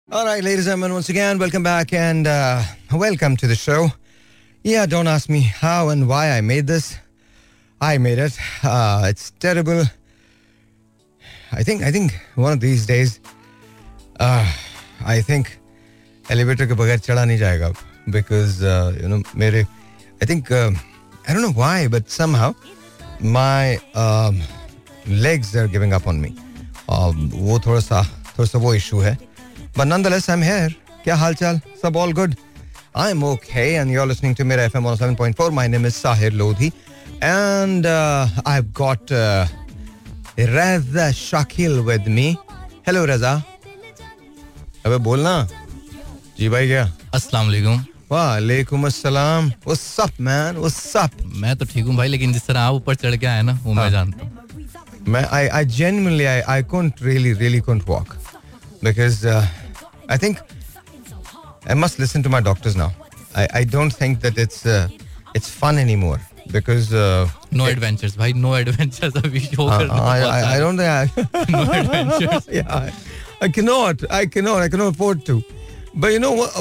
All right, ladies and gentlemen, once again, welcome back and welcome to the show. Yeah, don't ask me how and why I made this. I made it. It's terrible. I think one of these days, I think elevator के बगैर चढ़ा नहीं जाएगा because I think I don't know why, but somehow my legs are giving up on me. वो थोड़ा सा वो issue है. But nonetheless, I'm here. क्या हाल चाल? सब all good? I'm okay, and you're listening to Mera FM 107.4. My name is Sahir Lodhi, and I've got Raza Shakil with me. Hello, Raza. अबे बोलना. जी भाई क्या? अस्सलाम वालेकुम. वालेकुम अस्सलाम. What's up, man? What's up? मैं तो ठीक हूँ भाई, लेकिन जिस तरह आप ऊपर चढ़ के आए ना, वो मैं जानता हूँ. मैं I genuinely I couldn't really couldn't walk because I think I must listen to my doctors now. I don't think that it's fun anymore because no adventures, भाई, no adventures अभी शो करना. I don't think no adventures. Yeah, I cannot afford to. But you know what?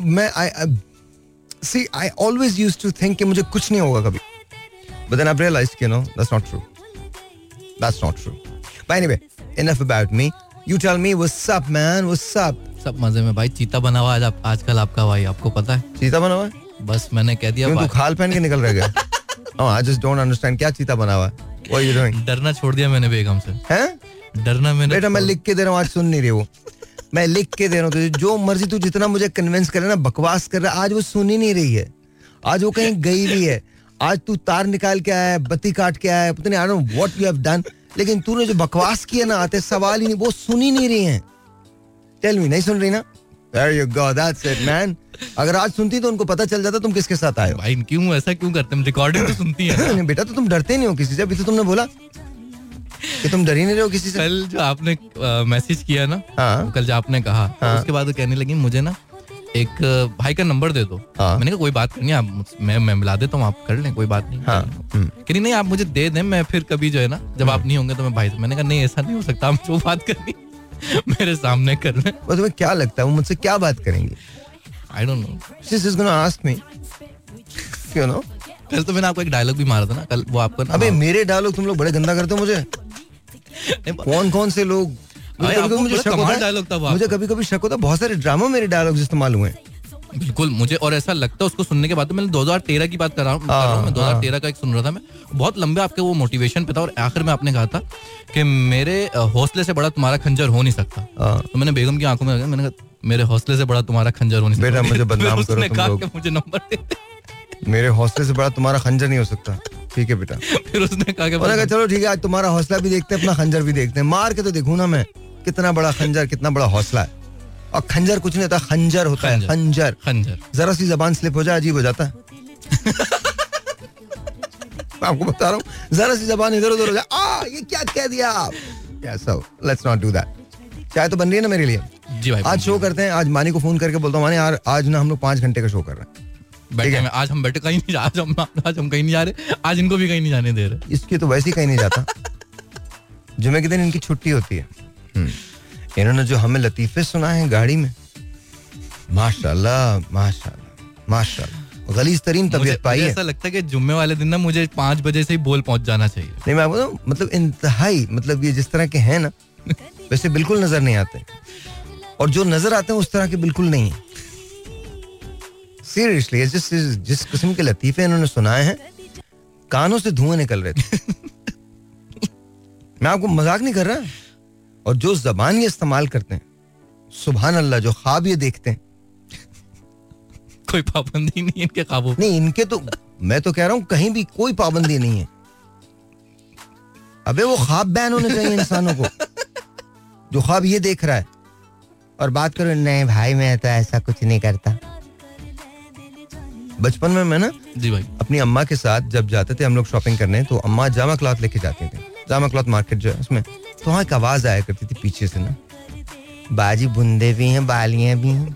I always used to think कि मुझे कुछ नहीं होगा कभी. But then I've realized, that's not true. That's not true. But anyway, enough about me. You tell me what's up, man? What's up? सब मजे में भाई. चीता बना हुआ आजकल आपका भाई, आपको पता है? चीता बना हुआ है? बस मैंने कह दिया. तू खाल पहन के निकल रह गया. Oh, I just don't understand. क्या चीता बना हुआ है? What are you doing? डरना छोड़ दिया मैंने बेगम से. हैं? डरना मैंने. बेटा मैं लिख के दे रहा हूँ, आज सुन नहीं रही वो. मैं लिख के दे रहा हूँ तुझे, जो मर्जी तू जितना मुझे कन्विंस करे ना, बकवास कर रहा है, आज वो सुन ही नहीं रही है. आज वो कहीं गई भी है. आज तू तार निकाल के आया है, बत्ती काट के आया है, पता नहीं I don't know what you have done. लेकिन तूने जो बकवास किया ना, आते सवाल ही नहीं, वो सुन ही नहीं रही हैं. Tell me, नहीं सुन रही ना? There you go, that's it, man. अगर आज सुनती तो उनको पता चल जाता तुम किसके साथ आए हो. भाई क्यों ऐसा क्यों करते हैं? रिकॉर्डिंग तो सुनती है. बेटा तो तुम डरते नहीं हो किसी से. अभी तो तुमने बोला कि तुम डर ही नहीं रहे हो किसी से. कल जो आपने मैसेज किया ना, कल जो आपने कहा, उसके बाद वो कहने लगी मुझे ना एक भाई का नंबर दे दो. मैंने कहा कोई बात नहीं, आप मैं मिला देता हूँ, आप कर लें, कोई बात नहीं. कि नहीं आप मुझे दे दें, मैं फिर कभी जो है ना, जब आप नहीं होंगे तो मैं भाई से. मैंने कहा नहीं ऐसा नहीं हो सकता, हम जो बात करनी मेरे सामने कर लें. और तुम्हें क्या लगता है वो मुझसे क्या बात करेंगे? I don't know. She's just gonna ask me. You know? कल तो मैंने आपको एक डायलॉग भी मारा था ना, कल वो आपको. अबे मेरे डायलॉग तुम लोग बड़े गंदा करते हो मुझे. कौन से लोग? मुझे कभी कभी शक होता है बहुत सारे ड्रामा मेरे डायलॉग्स इस्तेमाल हुए. बिल्कुल मुझे और ऐसा लगता है उसको सुनने के बाद. तो मैंने 2013 की बात कर रहा हूँ. मैं 2013 का एक सुन रहा था, मैं बहुत लंबे आपके वो मोटिवेशन पे था, और आखिर में आपने कहा था कि मेरे हौसले से बड़ा तुम्हारा खंजर हो नहीं सकता. तो मैंने बेगम की आंखों में, मैंने कहा मेरे हौसले से बड़ा तुम्हारा खंजर हो नहीं सकता. बेटा मुझे बदनाम करो तुम लोग. मुझे नंबर दे. मेरे हौसले से बड़ा तुम्हारा खंजर नहीं हो सकता. ठीक है बेटा. फिर उसने कहा चलो ठीक है, आज तुम्हारा हौसला भी देखते हैं, अपना खंजर भी देखते हैं. मार के तो देखूं ना मैं, कितना बड़ा खंजर, कितना बड़ा हौसला है. और खंजर कुछ नहीं होता, खंजर होता है. खंजर जरा सी जबान स्लिप हो जाए अजीब हो जाता है. आपको बता रहा हूँ, जरा सी जबान इधर उधर हो जाए, ये क्या कह दिया आप. So let's not do that. चाय तो बन रही है ना मेरे लिए. जी भाई. आज शो करते हैं. आज मानी को फोन करके बोलता हूँ, मानी यार आज ना हम लोग 5 घंटे का शो कर रहे हैं. बैठे में आज हम बैठे कहीं नहीं, आज हम कहीं नहीं जा रहे. आज इनको भी कहीं नहीं जाने दे रहे. इसकी तो वैसे ही कहीं नहीं जाता. जुमे के दिन इनकी छुट्टी होती है. इन्होंने जो हमें लतीफे सुनाए हैं गाड़ी में, माशाल्लाह माशाल्लाह माशाल्लाह, गलीज तरीन तबीयत पाई है. ऐसा लगता है कि जुम्मे वाले दिन ना मुझे 5 बजे से ही बोल पहुंच जाना चाहिए. नहीं मैं आपको मतलब इंतहाई, मतलब ये जिस तरह के हैं ना वैसे बिल्कुल नजर नहीं आते, और जो नजर आते हैं उस तरह के बिल्कुल नहीं. सीरियसली जिस किस्म के लतीफे इन्होंने सुनाए हैं, कानों से धुआं निकल रहे थे. मैं आपको मजाक नहीं कर रहा. और जो जबान ये इस्तेमाल करते हैं, सुभान अल्लाह, जो ख्वाब ये देखते हैं, कोई पाबंदी नहीं इनके ख्वाबों. नहीं इनके तो, मैं तो कह रहा हूं कहीं भी कोई पाबंदी नहीं है. अबे वो ख्वाब बैन होने चाहिए इंसानों को. जो ख्वाब ये देख रहा है और बात करो, नहीं भाई मैं तो ऐसा कुछ नहीं करता. बचपन में मैं ना जी भाई अपनी अम्मा के साथ जब जाते थे हम लोग शॉपिंग करने, तो अम्मा जामा क्लॉथ लेके जाती थी. जामा क्लॉथ मार्केट जो है उसमें, तो वहाँ एक आवाज आया करती थी पीछे से ना, बाजी बुंदे भी हैं, बालियां भी हैं,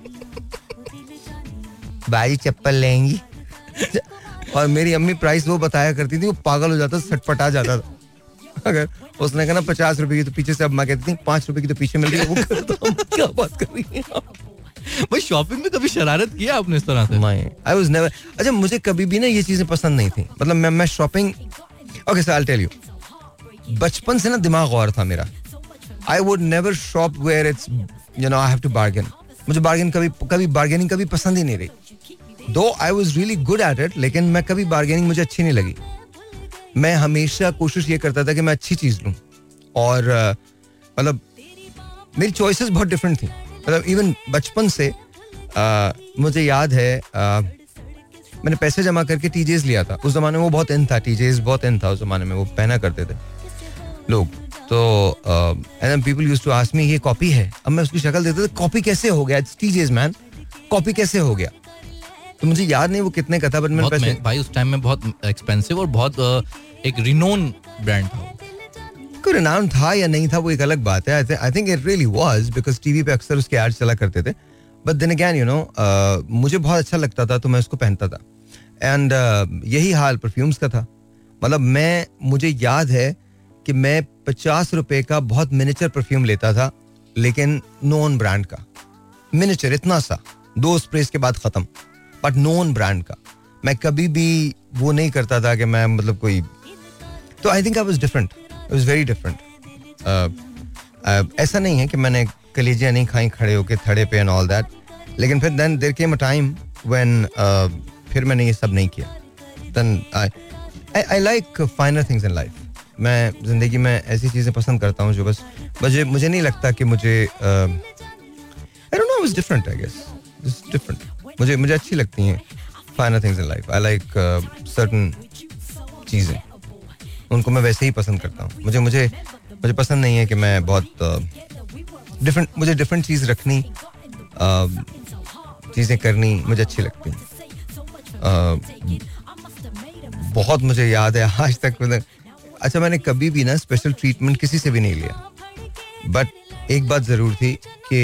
बाजी चप्पल लेंगी. और मेरी अम्मी प्राइस वो बताया करती थी, वो पागल हो जाता, सटपटा जाता था. अगर उसने कहा ना 50 रुपए की, तो पीछे से अम्मा कहती थी 5 रुपए की तो पीछे मिल गई. वो क्या बात कर रही है. भाई शॉपिंग में कभी शरारत किया आपने इस तरह से? आई वाज नेवर, अच्छा मुझे कभी भी ना ये चीजें पसंद नहीं थी, मतलब मैं shopping, okay sir I will tell you, बचपन से ना दिमाग और था मेरा. I would never shop where it's you know I have to bargain. मुझे बार्गेन कभी बार्गेनिंग कभी पसंद ही नहीं रही. Though I was really good at it, लेकिन मैं कभी बार्गेनिंग मुझे अच्छी नहीं लगी. मैं हमेशा कोशिश ये करता था कि मैं अच्छी चीज लूं, और मतलब मेरी चॉइसेस बहुत डिफरेंट थी. मतलब इवन बचपन से मुझे याद है मैंने पैसे जमा करके टीजेस लिया था. उस जमाने में वो बहुत इन था, टीजेस बहुत इन था उस जमाने में, वो पहना करते थे लोग. तो and people used to ask me ये कॉपी है. अब मैं उसकी शक्ल देता था, कॉपी कैसे हो गया, इट्स टीजेस मैन, कॉपी कैसे हो गया. तो मुझे याद नहीं वो कितने का था, बट मैंने पैसे, भाई उस टाइम में बहुत एक्सपेंसिव और बहुत एक रिनोन ब्रांड था. कोई रिनाउंड था या नहीं था वो एक अलग बात है. I think it really was, because TV पे अक्सर उसके एड्स चला करते थे. But then again you know मुझे बहुत अच्छा लगता था तो मैं उसको पहनता था. एंड यही हाल परफ्यूम्स का था. मतलब मुझे याद है कि मैं 50 रुपए का बहुत मिनिएचर परफ्यूम लेता था, लेकिन नॉन ब्रांड का मिनिएचर, इतना सा, 2 स्प्रेस के बाद खत्म, बट नॉन ब्रांड का. मैं कभी भी वो नहीं करता था कि मैं मतलब कोई, तो I think I was different, it was very different. ऐसा नहीं है कि मैंने कलेजियां नहीं खाई खड़े होके थड़े पे एंड ऑल दैट, लेकिन फिर then there came a time when फिर मैंने ये सब नहीं किया. Then I like finer things in life. मैं जिंदगी में ऐसी चीजें पसंद करता हूँ जो बस मुझे नहीं लगता कि मुझे I don't know, it's different, I guess it's different. मुझे अच्छी लगती हैं finer things in life. I like certain चीजें, उनको मैं वैसे ही पसंद करता हूँ. मुझे पसंद नहीं है कि मैं बहुत डिफरेंट, मुझे डिफरेंट चीज रखनी, चीजें करनी मुझे अच्छी लगती हैं. बहुत मुझे याद है आज तक, अच्छा मैंने कभी भी ना स्पेशल ट्रीटमेंट किसी से भी नहीं लिया, बट एक बात जरूर थी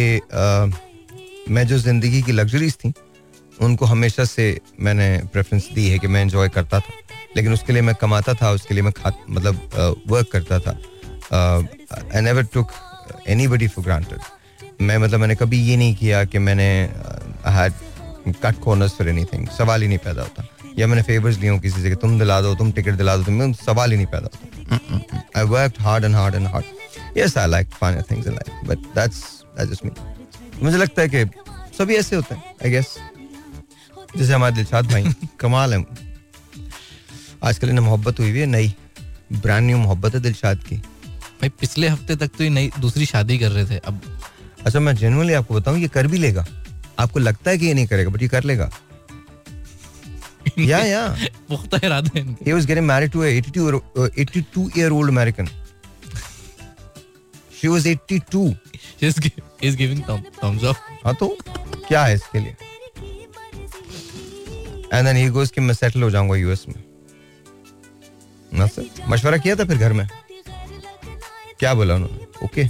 कि मैं जो जिंदगी की लग्जरीज थी उनको हमेशा से मैंने प्रेफरेंस दी है कि मैं एंजॉय करता था, लेकिन उसके लिए मैं कमाता था, उसके लिए मैं मतलब वर्क करता था. I never took anybody for granted. मैंने कभी ये नहीं किया कि मैंने had cut corners for anything. सवाल ही नहीं पैदा होता. या मैंने फेवर्स लिए हों किसी से कि तुम दिला दो, तुम टिकट दिला दो, सवाल ही नहीं पैदा होता. I worked hard and hard and hard. Yes I like finer things in life, but that's just me. मुझे लगता है कि सभी ऐसे होते हैं, आई गेस. जैसे हमारे दिलशाद भाई कमाल है. आजकल इन्हें मोहब्बत हुई हुई है, नई ब्रांड न्यू मोहब्बत है दिलशाद की. भाई पिछले हफ्ते तक तो ये नई दूसरी शादी कर रहे थे. अब अच्छा मैं जेन्युइनली आपको बताऊं, ये कर भी लेगा. आपको लगता है कि ये नहीं करेगा, बट ये कर लेगा. या पुख्ता इरादे हैं. He was getting married to a 82-year-old American. She was 82. He's giving thumbs up. हाँ तो क्या है इसके लिए? And then he goes कि मैं सेटल हो जाऊंगा यूएस में. ना सर मशवरा किया था फिर घर में. क्या बोला उन्होंने? ओके.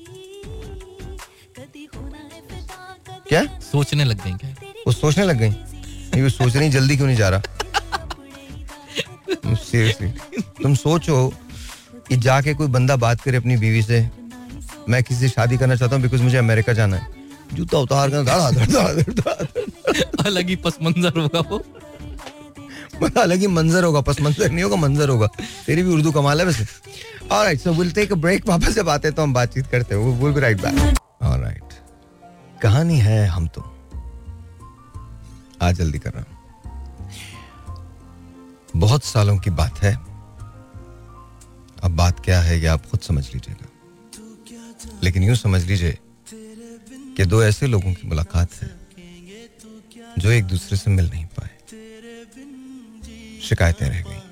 क्या सोचने लग गई? क्या वो सोचने लग गई? ये सोच रही जल्दी क्यों नहीं जा रहा? सीरियसली तुम सोचो कि जाके कोई बंदा बात करे अपनी बीवी से, मैं किसी से शादी करना चाहता हूँ बिकॉज मुझे अमेरिका जाना है. जूता उतार कर अलग ही पस मंजर होगा वो. अलग ही मंजर होगा, पस मंजर नहीं होगा, मंजर होगा. तेरी भी उर्दू कमाल है वैसे. Alright so will take a break. वापस जब आते तो हम बातचीत करते हैं. Will be right back. Alright कहानी है हम तो आज जल्दी कर रहा हूं. बहुत सालों की बात है. अब बात क्या है ये आप खुद समझ लीजिएगा, लेकिन यूं समझ लीजिए कि 2 ऐसे लोगों की मुलाकात है जो एक दूसरे से मिल नहीं पाए. शिकायतें रह गई.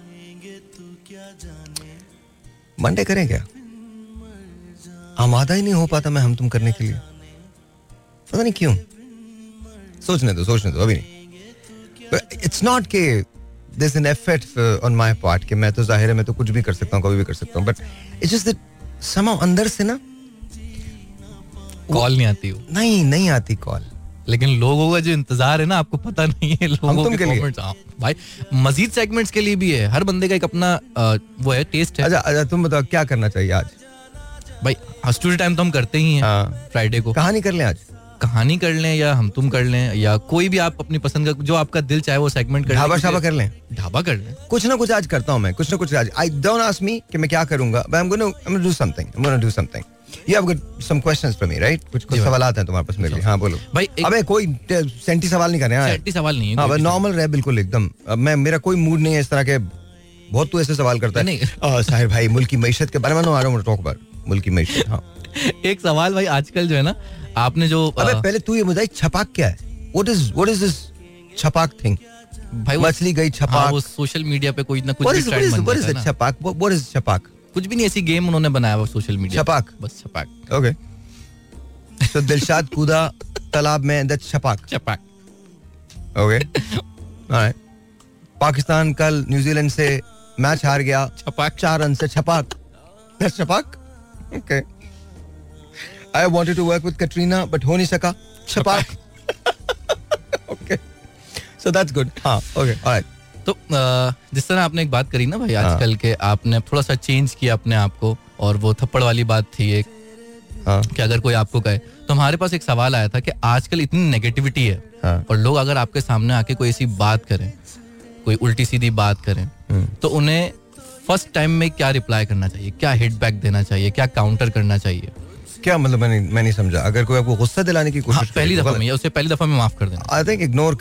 मंडे करें क्या? आमादा ही नहीं हो पाता मैं हम तुम करने के लिए. पता नहीं क्यों. सोचने दो अभी नहीं. इट्स नॉट के there's an effort on my part कि मैं तो जाहिर है मैं तो कुछ भी कर सकता हूँ, कभी भी कर सकता हूँ, but it's just that somehow अंदर से ना कॉल नहीं आती हो. नहीं आती कॉल. लेकिन लोगों का जो इंतजार है ना, आपको पता नहीं है लोगों के कमेंट्स. भाई मजीद सेगमेंट्स के लिए भी है. हर बंदे का एक अपना वो है, टेस्ट है. अच्छा तुम बताओ क्या करना चाहिए आज? भाई स्टूडियो टाइम तो हम करते ही हैं फ्राइडे को. कहानी कर लें आज. कहानी कर लें या हम तुम कर लें या कोई भी आप अपनी पसंद का जो आपका दिल चाहे वो सेगमेंट कर लें. ढाबा कर लें. ढाबा कर लें. कुछ ना कुछ आज करता हूं मैं, कुछ ना कुछ आज. I don't ask me कि मैं क्या करूंगा, but I'm gonna do something. You have got some questions for me, right? कुछ सवालात हैं तुम्हारे पास मेरे लिए. हाँ बोलो भाई. अबे कोई सेंटी सवाल नहीं करने. सेंटी सवाल नहीं है. हाँ नॉर्मल रहे बिल्कुल एकदम. मैं मेरा कोई मूड नहीं है इस तरह के. बहुत तू ऐसे सवाल करता है. साहिर भाई मुल्क की मईशत के बारे में I don't want to talk about मुल्क की मईशत. हाँ एक सवाल भाई आजकल जो है ना आपने जो अबे पहले तू ये बताइए छपाक क्या है? What is this छपाक थिंग? भाई मछली गई छपाक. वो सोशल मीडिया पे कोई ना कुछ भी ट्रेंड बन जाता है ना. छपाक. What is छपाक? कुछ भी नहीं, ऐसी गेम उन्होंने बनाया हुआ सोशल मीडिया. छपाक. बस छपाक. ओके. So दिलशाद कूदा तालाब में, दैट्स छपाक. छपाक. ओके. ऑलराइट. पाकिस्तान कल न्यूजीलैंड से मैच हार गया. छपाक. 4 रन से. छपाक. दैट्स छपाक. Okay. I wanted to work with Katrina but हो नहीं सका. छपाक. ओके. So that's good. हाँ. ओके. ऑलराइट. तो जिस तरह आपने एक बात करी ना भाई आजकल के, आपने थोड़ा सा चेंज किया अपने आप को, और वो थप्पड़ वाली बात थी एक कि अगर कोई आपको कहे, तो हमारे पास एक सवाल आया था कि आजकल इतनी नेगेटिविटी है और लोग अगर आपके सामने आके कोई ऐसी बात करें, कोई उल्टी सीधी बात करें, तो उन्हें फर्स्ट टाइम में क्या रिप्लाई करना चाहिए, क्या हिट बैक देना चाहिए, क्या काउंटर करना चाहिए? क्या मतलब मैं नहीं समझा. अगर कोई आपको गुस्सा दिलाने की कोशिश पहली दफा में, उससे पहली दफा में माफ कर देना. आई थिंक इग्नोर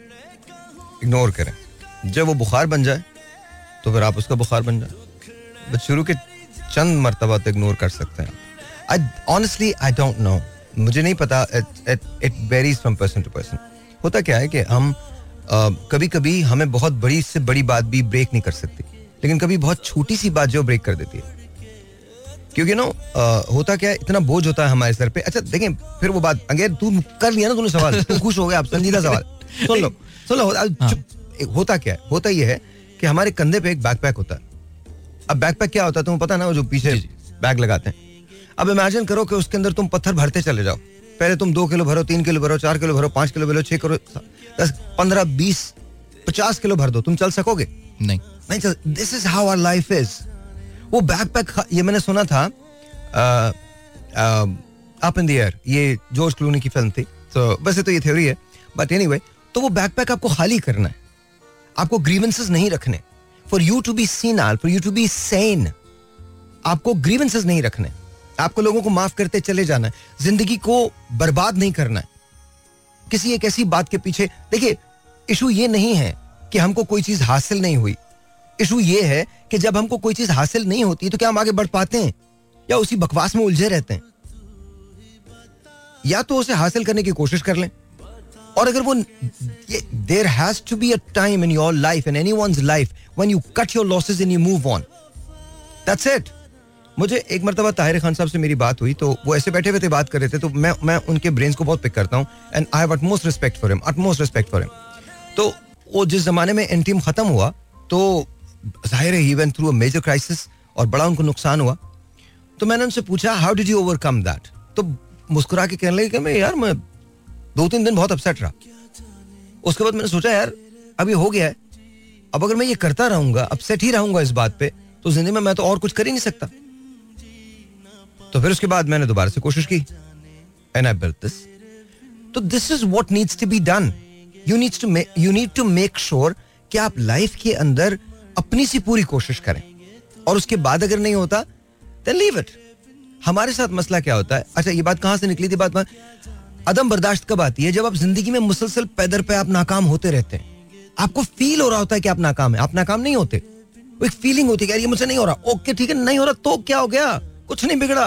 करें. जब वो बुखार बन जाए तो फिर आप उसका बुखार बन जाए. बस शुरू के चंद मर्तबा तो इग्नोर कर सकते हैं. Honestly I don't know. मुझे नहीं पता. It varies from person to person. होता क्या है कि हम कभी कभी हमें बहुत बड़ी से बड़ी बात भी ब्रेक नहीं कर सकती, लेकिन कभी बहुत छोटी सी बात जो ब्रेक कर देती है. क्योंकि होता क्या है, इतना बोझ होता है हमारे सर पे. अच्छा देखें, फिर वो बात अगर तू कर लिया ना तूने सवाल, तू खुश हो गया. आप संजीदा सवाल सुन लो. होता क्या है, होता ये है कि हमारे कंधे पे एक बैकपैक होता है. अब बैकपैक क्या होता है तुम्हें पता ना, वो जो पीछे बैग लगाते हैं. अब इमेजिन करो कि उसके अंदर तुम पत्थर भरते चले जाओ. पहले तुम 2 किलो भरो, 3 किलो भरो, 4 किलो भरो, 5 किलो भरो, 6 किलो, 10, 15, 20, 50 किलो भर दो. तुम चल सकोगे? नहीं चल. This is how our life is. वो बैकपैक, ये मैंने सुना था अप इन द एयर, ये जॉर्ज क्लूनी की फिल्म थी. तो वैसे तो ये थ्योरी है, बट एनीवे, तो वो बैकपैक आपको खाली करना है. आपको ग्रीवेंसेस नहीं रखने. फॉर यू टू बी सीनाल, for you to be sane, आपको ग्रीवेंसेस नहीं रखने. आपको लोगों को माफ करते चले जाना है. जिंदगी को बर्बाद नहीं करना है किसी एक ऐसी बात के पीछे. देखिए, इशू ये नहीं है कि हमको कोई चीज हासिल नहीं हुई. इशू ये है कि जब हमको कोई चीज हासिल नहीं होती तो क्या हम आगे बढ़ पाते हैं, या उसी बकवास में उलझे रहते हैं? या तो उसे हासिल करने की कोशिश कर लें, और अगर वो there has to be a time in your life, in anyone's life, when you cut your losses and you move on. That's it. मुझे एक मर्तबा ताहिर खान साहब से मेरी बात हुई, तो वो ऐसे बैठे हुए थे, बात कर रहे थे. तो मैं उनके ब्रेन्स को बहुत पिक करता हूँ, and I have utmost respect for him. तो वो जिस जमाने में एन टीम खत्म हुआ, तो जाहिर है ही went through a major crisis, और बड़ा उनको नुकसान हुआ. तो मैंने उनसे पूछा, how did you overcome that? तो मुस्कुरा के कहने लगे कि मैं 2-3 दिन बहुत अपसेट रहा. उसके बाद मैंने सोचा, यार अब ये हो गया है, अब अगर मैं ये करता रहूंगा, अपसेट ही रहूंगा इस बात पे, तो जिंदगी में मैं तो और कुछ कर ही नहीं सकता. तो फिर उसके बाद मैंने दोबारा से कोशिश की, एंड आई बिल्ट दिस. तो this is what needs to be done. You need to make sure कि आप लाइफ के अंदर अपनी सी पूरी कोशिश करें, और उसके बाद अगर नहीं होता देन लीव इट. हमारे साथ मसला क्या होता है, अच्छा ये बात कहां से निकली थी, बात अदम बर्दाश्त कब आती है? जब आप जिंदगी में मुसलसल पैदर पे आप नाकाम होते रहते हैं. आपको फील हो रहा होता है कि आप नाकाम है, आप नाकाम नहीं होते. वो एक फीलिंग होती है कि यार ये मुझसे नहीं हो रहा. ओके ठीक है, नहीं हो रहा तो क्या हो गया, कुछ नहीं बिगड़ा.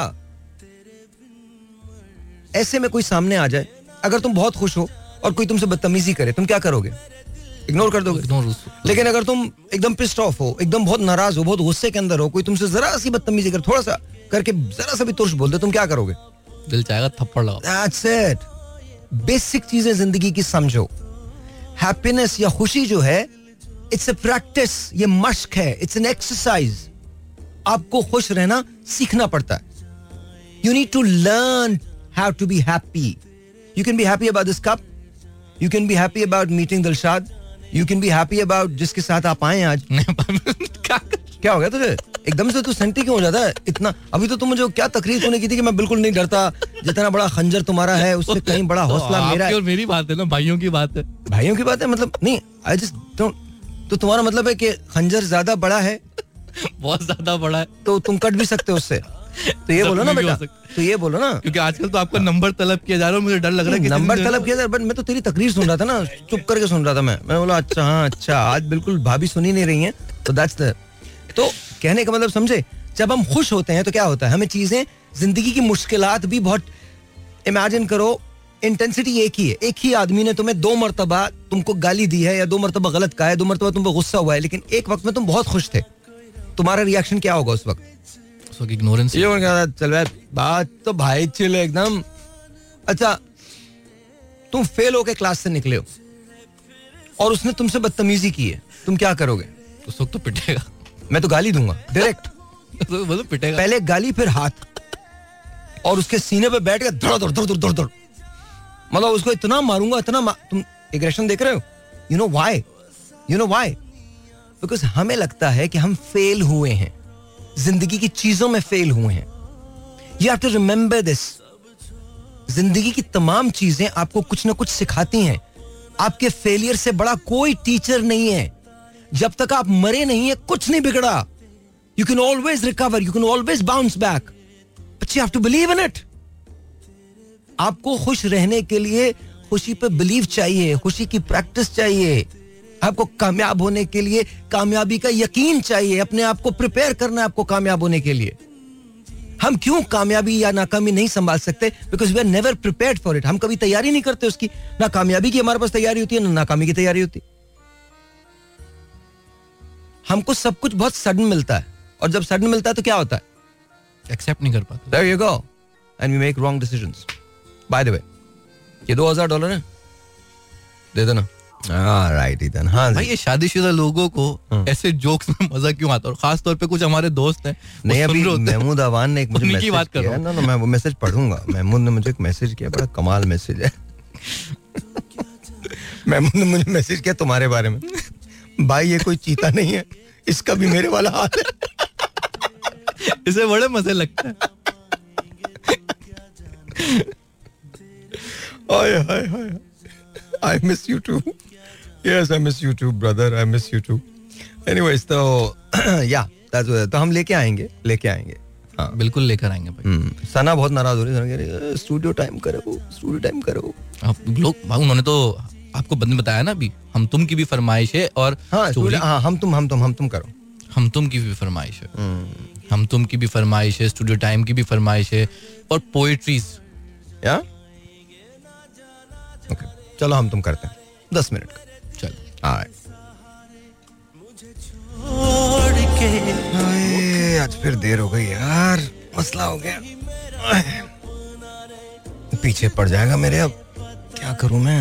ऐसे में कोई सामने आ जाए, अगर तुम बहुत खुश हो और कोई तुमसे बदतमीजी करे, तुम क्या करोगे? इग्नोर कर दोगे. लेकिन अगर तुम एकदम पिस्ड ऑफ हो, एकदम बहुत नाराज हो, बहुत गुस्से के अंदर हो, कोई तुमसे जरा सी बदतमीजी करे, थोड़ा सा करके जरा सा भी तुर्श बोल दे, तुम क्या करोगे? दिल चाहेगा थप्पड़ लगाओ. That's it. बेसिक चीजें जिंदगी की समझो. हैप्पीनेस या खुशी जो है, इट्स अ प्रैक्टिस, ये मश्क है, इट्स एन एक्सरसाइज. आपको खुश रहना सीखना पड़ता है. You need to learn how to be happy. You can be happy about this cup, you can be happy about meeting Dilshad, you can be happy about जिसके साथ आप आए आज. क्या हो गया तुझे? एकदम से तू सेंटी क्यों हो जाता है इतना? अभी तो तुम मुझे क्या तकरीर तूने की थी कि मैं बिल्कुल नहीं डरता, जितना बड़ा खंजर तुम्हारा है उससे कहीं बड़ा हौसला मेरा है। और मेरी बात है ना, भाइयों की बात है। भाइयों की बात है मतलब नहीं, आई जस्ट डोंट। तो तुम्हारा मतलब है कि खंजर ज्यादा बड़ा है? बहुत ज्यादा बड़ा है। तो तुम कट भी सकते हो उससे, तो ये बोलो ना बेटा, तो ये बोलो ना, क्योंकि आजकल तो आपका नंबर तलब किया जा रहा है, मुझे डर लग रहा है कि नंबर तलब किया जा रहा है। बट मैं तो तेरी तकरीर सुन रहा था ना, चुप करके सुन रहा था मैं बोला अच्छा हाँ अच्छा, आज बिल्कुल भाभी सुनी नहीं रही है, तो दैट्स द। तो कहने का मतलब समझे, जब हम खुश होते हैं तो क्या होता है, हमें चीजें, जिंदगी की मुश्किलात भी बहुत, इमेजिन करो इंटेंसिटी एक ही है, एक ही आदमी ने तुम्हें 2 मरतबा तुमको गाली दी है या 2 मरतबा गलत कहा है, 2 मरतबा तुम पे गुस्सा हुआ है, लेकिन एक वक्त में तुम बहुत खुश थे, तुम्हारा रिएक्शन क्या होगा उस वक्त? इग्नोरेंस। चल भाई बात तो भाई चिल एकदम। अच्छा तुम फेल होके क्लास से निकले हो और उसने तुमसे बदतमीजी की है, तुम क्या करोगे? उस वक्त तो पिटेगा। मैं तो गाली दूंगा डायरेक्ट। तो पिटेगा। पहले गाली फिर हाथ, और उसके सीने पे बैठ के धड़ धड़ धड़ धड़ धड़, मतलब उसको इतना मारूंगा इतना तुम एग्रेशन देख रहे हो? You know why? बिकॉज हमें लगता है कि हम फेल हुए हैं, जिंदगी की चीजों में फेल हुए हैं। You have to remember this, जिंदगी की तमाम चीजें आपको कुछ ना कुछ सिखाती हैं। आपके फेलियर से बड़ा कोई टीचर नहीं है। जब तक आप मरे नहीं है कुछ नहीं बिगड़ा। You can always recover, you can always bounce back, but you have to believe in it. आपको खुश रहने के लिए खुशी पे बिलीव चाहिए, खुशी की प्रैक्टिस चाहिए। आपको कामयाब होने के लिए कामयाबी का यकीन चाहिए, अपने आप को प्रिपेयर करना है आपको कामयाब होने के लिए। हम क्यों कामयाबी या नाकामी नहीं संभाल सकते? Because we are never prepared for it. हम कभी तैयारी नहीं करते उसकी, ना कामयाबी की हमारे पास तैयारी होती है ना नाकामी की तैयारी होती। हमको सब कुछ बहुत सडन मिलता है, और जब सडन मिलता है तो क्या होता है? एक्सेप्ट नहीं कर पाते। There you go. And we make wrong decisions. By the way, ये $2000 है, दे देना। राइट इधन। हाँ भाई, ये शादीशुदा लोगों को ऐसे जोक्स में मजा क्यों आता है? और खास तौर पे कुछ हमारे दोस्त हैं, नहीं अभी महमूद अवान ने एक मुझे मैसेज बात किया ना, मैं वो मैसेज पढ़ूंगा। महमूद ने मुझे एक मैसेज किया, बड़ा कमाल मैसेज है। महमूद ने मुझे मैसेज किया तुम्हारे बारे में, भाई ये कोई चीता नहीं है, इसका भी मेरे वाला हाल है। इसे बड़े मजे लगते हैं। I miss you too. Yes, I miss you too, brother. I miss you too. Anyways, तो yeah, that's what. तो हम लेके आएंगे। हाँ बिल्कुल लेकर आएंगे भाई। सना बहुत नाराज हो रही है, स्टूडियो टाइम करो। आप लोग, उन्होंने तो आपको बताया ना अभी, हम तुम की भी फरमाइश है, और हाँ हम तुम करो। हम तुम की भी फरमाइश है, हम तुम की भी फरमाइश है, स्टूडियो टाइम की भी फरमाइश है, और पोएट्रीज। या ओके, चलो हम तुम करते हैं 10 मिनट का। चलो आज फिर देर हो गई यार, मसला हो गया, पीछे पड़ जाएगा मेरे, अब क्या करूं मैं?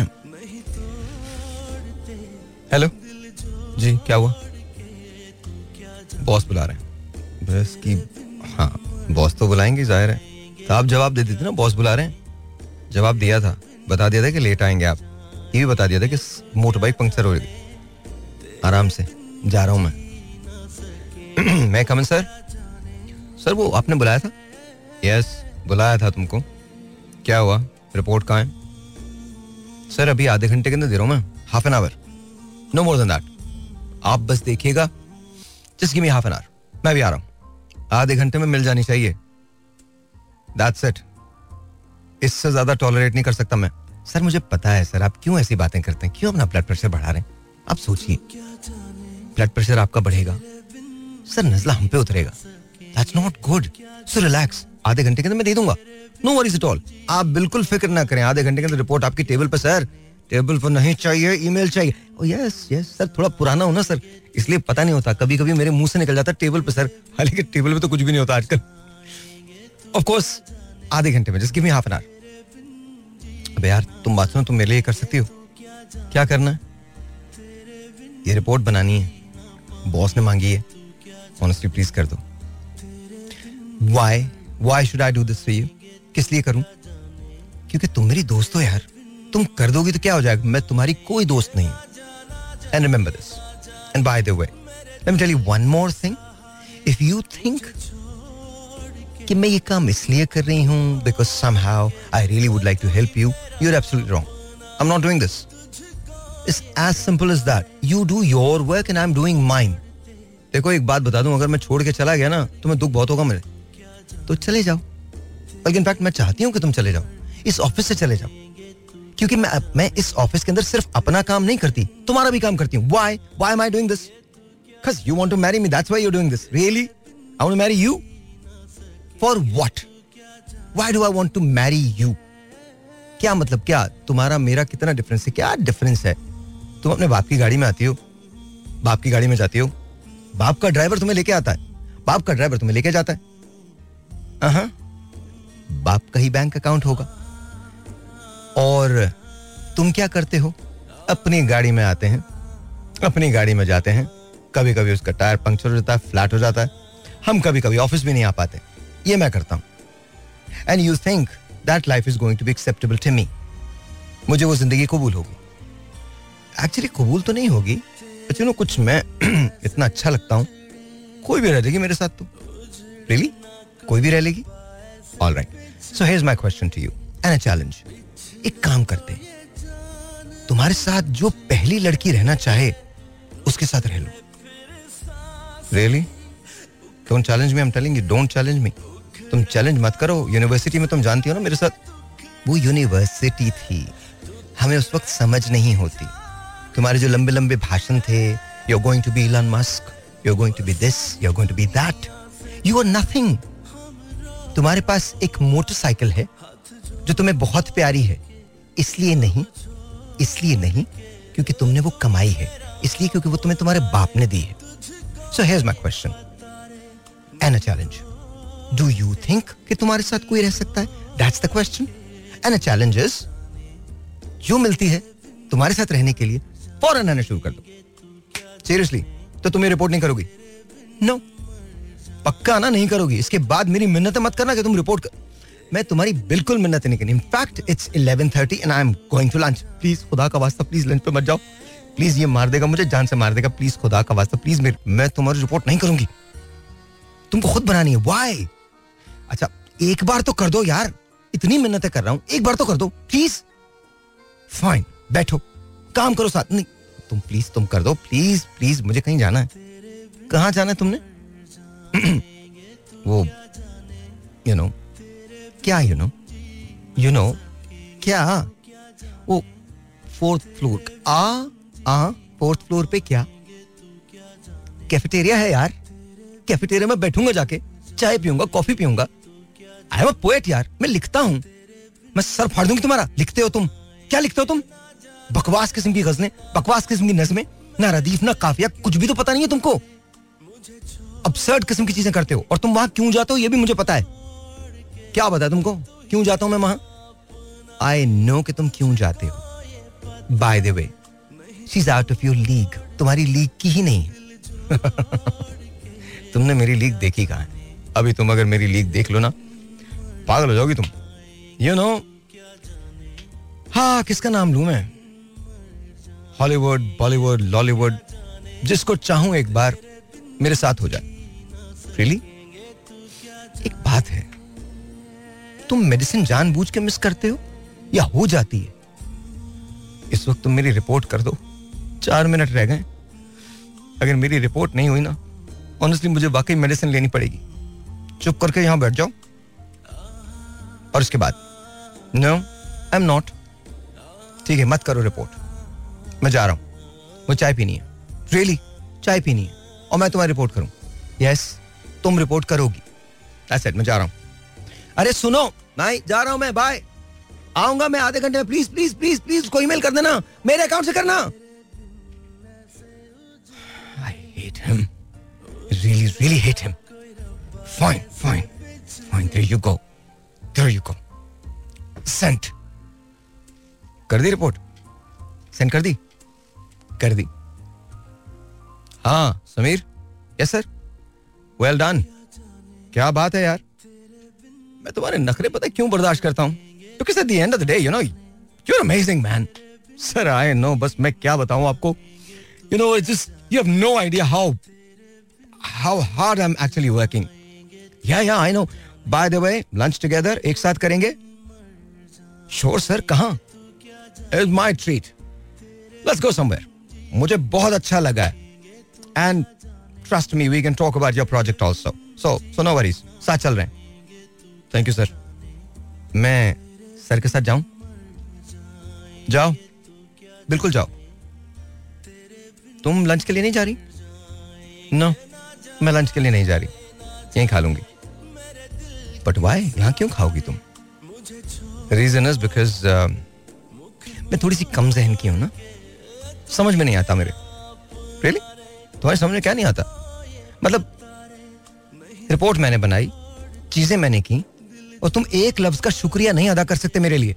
हेलो जी, क्या हुआ? बॉस बुला रहे हैं। बस की हाँ, बॉस तो बुलाएंगे जाहिर है। तो आप जवाब दे देते ना, बॉस बुला रहे हैं। जवाब दिया था, बता दिया था कि लेट आएंगे आप। ये भी बता दिया था कि मोटर बाइक पंक्चर हो गई, आराम से जा रहा हूं मैं। मैं कम सर? सर वो आपने बुलाया था? यस बुलाया था तुमको। क्या हुआ, रिपोर्ट कहाँ है? सर अभी आधे घंटे के अंदर दे रहा हूं मैं, half an hour, no more than that. आप बस देखिएगा, just give me half an hour, मैं भी आ रहा हूं। आधे घंटे में मिल जानी चाहिए, दैट्स इट। इससे ज्यादा टॉलरेट नहीं कर सकता मैं। सर मुझे पता है सर, आप क्यों ऐसी बातें करते हैं, क्यों अपना ब्लड प्रेशर बढ़ा रहे हैं? आप सोचिए, ब्लड प्रेशर आपका बढ़ेगा, सर नजला हम पे उतरेगा, that's not good. So relax, आधे घंटे के अंदर मैं दे दूंगा, नो वरीज एट ऑल। आप बिल्कुल फिक्र ना करें, आधे घंटे के अंदर रिपोर्ट आपकी टेबल पर। सर टेबल पर नहीं चाहिए, ईमेल चाहिए। ओह यस यस सर, थोड़ा पुराना हो ना सर, इसलिए पता नहीं होता, कभी कभी मेरे मुंह से निकल जाता टेबल पे सर, हालांकि टेबल पे तो कुछ भी नहीं होता आजकल। ऑफ कोर्स आधे घंटे में, just give me half an hour. अबे यार तुम बात सुनो, तुम मेरे लिए कर सकती हो? क्या करना है? ये रिपोर्ट बनानी है, बॉस ने मांगी है, ऑनेस्टली प्लीज कर दो। Why should I do this for you? किस लिए करूं? क्योंकि तुम मेरी दोस्त हो यार, तुम कर दोगी तो क्या हो जाएगा, मैं तुम्हारी कोई दोस्त नहीं हूं। And remember this, and by the way let me tell you one more thing, if you think कि मैं ये काम इसलिए कर रही हूं because somehow I really would like to help you, you are absolutely wrong. I am not doing this. It's as simple as that. You do your work and I am doing mine. देखो एक बात बता दूं, अगर मैं छोड़ के चला गया ना तुम्हें दुख बहुत होगा मेरे. तो चले जाओ. बल्कि इनफैक्ट मैं चाहती हूं कि तुम चले जाओ, इस ऑफिस से चले जाओ, क्योंकि मैं इस ऑफिस के अंदर सिर्फ अपना काम नहीं करती, तुम्हारा भी काम करती हूं. Why am I doing this? Because you want to marry me, that's why you're doing this. Really? I want to marry you? For what? Why do I want to marry you? क्या मतलब, क्या तुम्हारा मेरा कितना difference है? क्या difference है? तुम अपने बाप की गाड़ी में आती हो, बाप की गाड़ी में जाती हो, बाप का ड्राइवर तुम्हें लेके आता है, बाप का ड्राइवर तुम्हें लेके जाता है. बाप का ही बैंक अकाउंट होगा. और तुम क्या करते हो? अपनी गाड़ी में आते हैं, अपनी गाड़ी में जाते हैं. कभी कभी उसका टायर पंक्चर हो जाता है, फ्लैट हो जाता है. हम कभी कभी ऑफिस भी नहीं आ पाते. ये मैं करता हूं. And you think that life is going to be acceptable to me. मुझे वो जिंदगी कबूल होगी. एक्चुअली कबूल तो नहीं होगी, बट कुछ मैं इतना अच्छा लगता हूं, कोई भी रह लेगी मेरे साथ. तो रियली कोई भी रह लेगी. Alright, so here's my question to you and a challenge. एक काम करते हैं, तुम्हारे साथ जो पहली लड़की रहना चाहे उसके साथ रह लो. Really? Don't challenge me, I am telling you, don't challenge me. तुम चैलेंज मत करो. यूनिवर्सिटी में तुम जानती हो ना मेरे साथ, वो यूनिवर्सिटी थी, हमें उस वक्त समझ नहीं होती. तुम्हारे जो लंबे लंबे भाषण थे, you are going to be Elon Musk, you are going to be this, you are going to be that, you are nothing. तुम्हारे पास एक मोटरसाइकिल है जो तुम्हें बहुत प्यारी है, इसलिए नहीं क्योंकि तुमने वो कमाई है, इसलिए क्योंकि वो तुम्हें तुम्हारे बाप ने दी है. So here's my question and a challenge. Do you think कि तुम्हारे साथ कोई रह सकता है? That's the question. And a challenge is, जो मिलती है तुम्हारे साथ रहने के लिए फौरन आना शुरू कर दो. सीरियसली. तो तुम्हें रिपोर्ट नहीं करोगी? नो. पक्का ना नहीं करोगी? इसके बाद मेरी मिन्नतें मत करना कि तुम रिपोर्ट कर. मैं तुम्हारी बिल्कुल मिन्नतें नहीं करनी. In fact it's 11:30 and I am going to lunch. Please खुदा का वास्ता, प्लीज लंच पे मत जाओ. प्लीज, ये मार देगा मुझे, जान से मार देगा. प्लीज खुदा का वास्ता, प्लीज. मैं तुम्हारी रिपोर्ट नहीं करूंगी. तुमको खुद बनानी है. व्हाई? अच्छा एक बार तो कर दो यार, इतनी मिन्नतें कर रहा हूं, एक बार तो कर दो प्लीज. फाइन, बैठो, काम करो साथ. नहीं तुम प्लीज, तुम कर दो प्लीज. प्लीज, मुझे कहीं जाना है. कहाँ जाना है तुमने? वो क्या क्या वो 4th फ्लोर. फोर्थ फ्लोर पे क्या कैफेटेरिया है यार? कैफेटेरिया में बैठूंगा, जाके चाय पीऊंगा, कॉफी पीऊंगा. आई एम अ पोएट यार, मैं लिखता हूं. मैं सर फाड़ दूंगी तुम्हारा. लिखते हो तुम? क्या लिखते हो तुम? बकवास किस्म की गजलें, बकवास किस्म की नज़में, ना रदीफ ना काफिया, कुछ भी तो पता नहीं है तुमको. अबसर्ड किस्म की चीजें करते हो. और तुम वहां क्यों जाते हो ये भी मुझे पता है. क्या पता है तुमको क्यों जाता हूं मैं वहां? आई नो कि तुम क्यों जाते हो. By the way, she is out of your league. तुम्हारी लीग की ही नहीं. तुमने मेरी लीग देखी कहां है? अभी तुम अगर मेरी लीग देख लो ना, पागल हो जाओगी तुम. हाँ, किसका नाम लूं मैं? हॉलीवुड, बॉलीवुड, लॉलीवुड, जिसको चाहूं एक बार मेरे साथ हो जाए. रियली? एक बात है, तुम मेडिसिन जानबूझ के मिस करते हो या हो जाती है? इस वक्त तुम मेरी रिपोर्ट कर दो. 4 मिनट रह गए. अगर मेरी रिपोर्ट नहीं हुई ना, ऑनेस्टली मुझे वाकई मेडिसिन लेनी पड़ेगी. चुप करके यहां बैठ जाओ. और इसके बाद नो, आई एम नॉट. ठीक है, मत करो रिपोर्ट. मैं जा रहा हूं. वो चाय पीनी है. रियली? चाय पीनी है और मैं तुम्हारी रिपोर्ट करूं? यस, तुम रिपोर्ट करोगी. दैट्स इट, मैं जा रहा हूं. अरे सुनो, मैं जा रहा हूं. मैं बाय. आऊंगा मैं आधे घंटे में. प्लीज प्लीज प्लीज प्लीज कोई ईमेल कर देना, मेरे अकाउंट से करना. I hate him, really really hate him. Fine fine fine, there you go, there you go. Send कर दी रिपोर्ट? सेंड कर दी? कर दी. हाँ Sameer. Yes sir. Well done. क्या बात है यार. मैं तुम्हारे नखरे पता क्यों बर्दाश्त करता हूं? Because at the end of the day, you're amazing, man. Sir, I know, बस मैं क्या बताऊं आपको. It's just, you have no idea how how hard I'm actually working. Yeah, I know. By the way, lunch together, एक साथ करेंगे? Sure sir, कहाँ? It's my treat. Let's go somewhere. मुझे बहुत अच्छा लगा है. And trust me, we can talk about your project also. So no worries. साथ चल रहे हैं. Thank you sir. मैं सर के साथ जाऊं? जाओ, बिल्कुल जाओ. तुम लंच के लिए नहीं जा रही? नो, मैं लंच के लिए नहीं जा रही, यहीं खा लूंगी. बट वाई, यहाँ क्यों खाओगी तुम? रीजन इज बिकॉज मैं थोड़ी सी कम जहन की हूं ना, समझ में नहीं आता मेरे. रियली? तुम्हारे समझ में क्या नहीं आता? मतलब रिपोर्ट मैंने बनाई, चीजें मैंने की, और तुम एक लफ्ज का शुक्रिया नहीं अदा कर सकते मेरे लिए.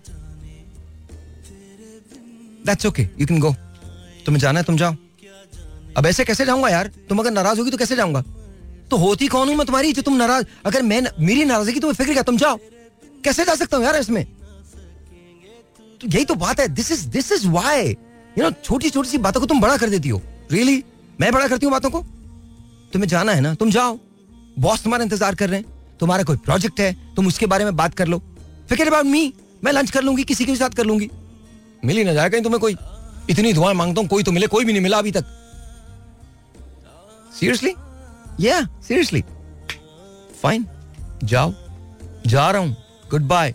That's okay, you can go. तुम्हें जाना है, तुम जाओ. अब ऐसे कैसे जाऊंगा यार? तुम अगर नाराज होगी तो कैसे जाऊंगा? तो होती कौन हूं मैं तुम्हारी जो तुम नाराज? अगर मैं मेरी नाराजगी तुम्हें फिक्र क्या? तुम जाओ. कैसे जा सकता हूं यार इसमें? तो यही तो बात है. This is why, you know, छोटी छोटी सी बातों को तुम बड़ा कर देती हो. रियली? मैं बड़ा करती हूँ बातों को? तुम्हें जाना है ना, तुम जाओ. बॉस तुम्हारा इंतजार कर रहे हैं, तुम्हारा कोई प्रोजेक्ट है, तुम उसके बारे में बात कर लो. फिक्र अबाउट मी. मैं लंच कर लूंगी, किसी के भी साथ कर लूंगी. मिल ही ना जाए कहीं तुम्हें कोई. इतनी दुआएं मांगता हूं, कोई तो मिले, कोई भी नहीं मिला अभी तक. Seriously? Yeah, seriously. Fine. जाओ. जा रहा हूं. Goodbye.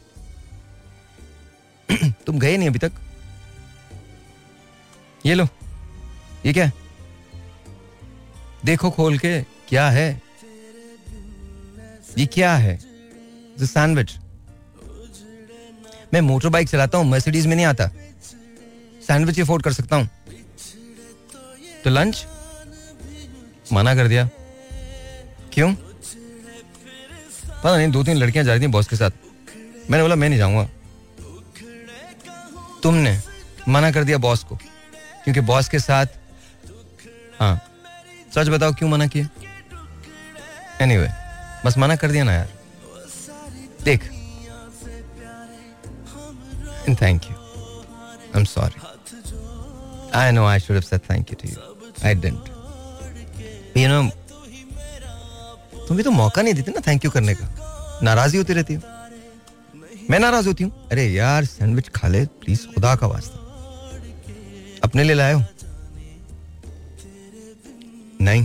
तुम गए नहीं अभी तक. ये लो. ये क्या है? देखो खोल के. क्या है? ये क्या है? The sandwich. मैं मोटर बाइक चलाता हूं, मर्सिडीज में नहीं आता. सैंडविच अफोर्ड कर सकता हूं. तो लंच मना कर दिया. क्यों? पता नहीं, 2-3 लड़कियां जा रही थी बॉस के साथ. मैंने बोला मैं नहीं जाऊंगा. तुमने मना कर दिया बॉस को, क्योंकि बॉस के साथ. हाँ, सच बताओ क्यों मना किया? एनीवे, बस मना कर दिया ना यार. देख, thank you. I am sorry. I know I should have said thank you to you. I didn't. You know, तुम भी तो मौका नहीं देती ना थैंक यू करने का. नाराज होती रहती हो. मैं नाराज होती हूँ? अरे यार, सैंडविच खा ले प्लीज, खुदा का वास्ता. अपने लिए लाए हो? नहीं,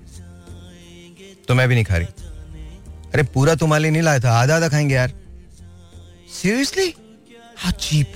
तो मैं भी नहीं खा रही. अरे पूरा तुम्हारे लिए नहीं लाया था, आधा आधा खाएंगे यार. सीरियसली? हाँ, चीप.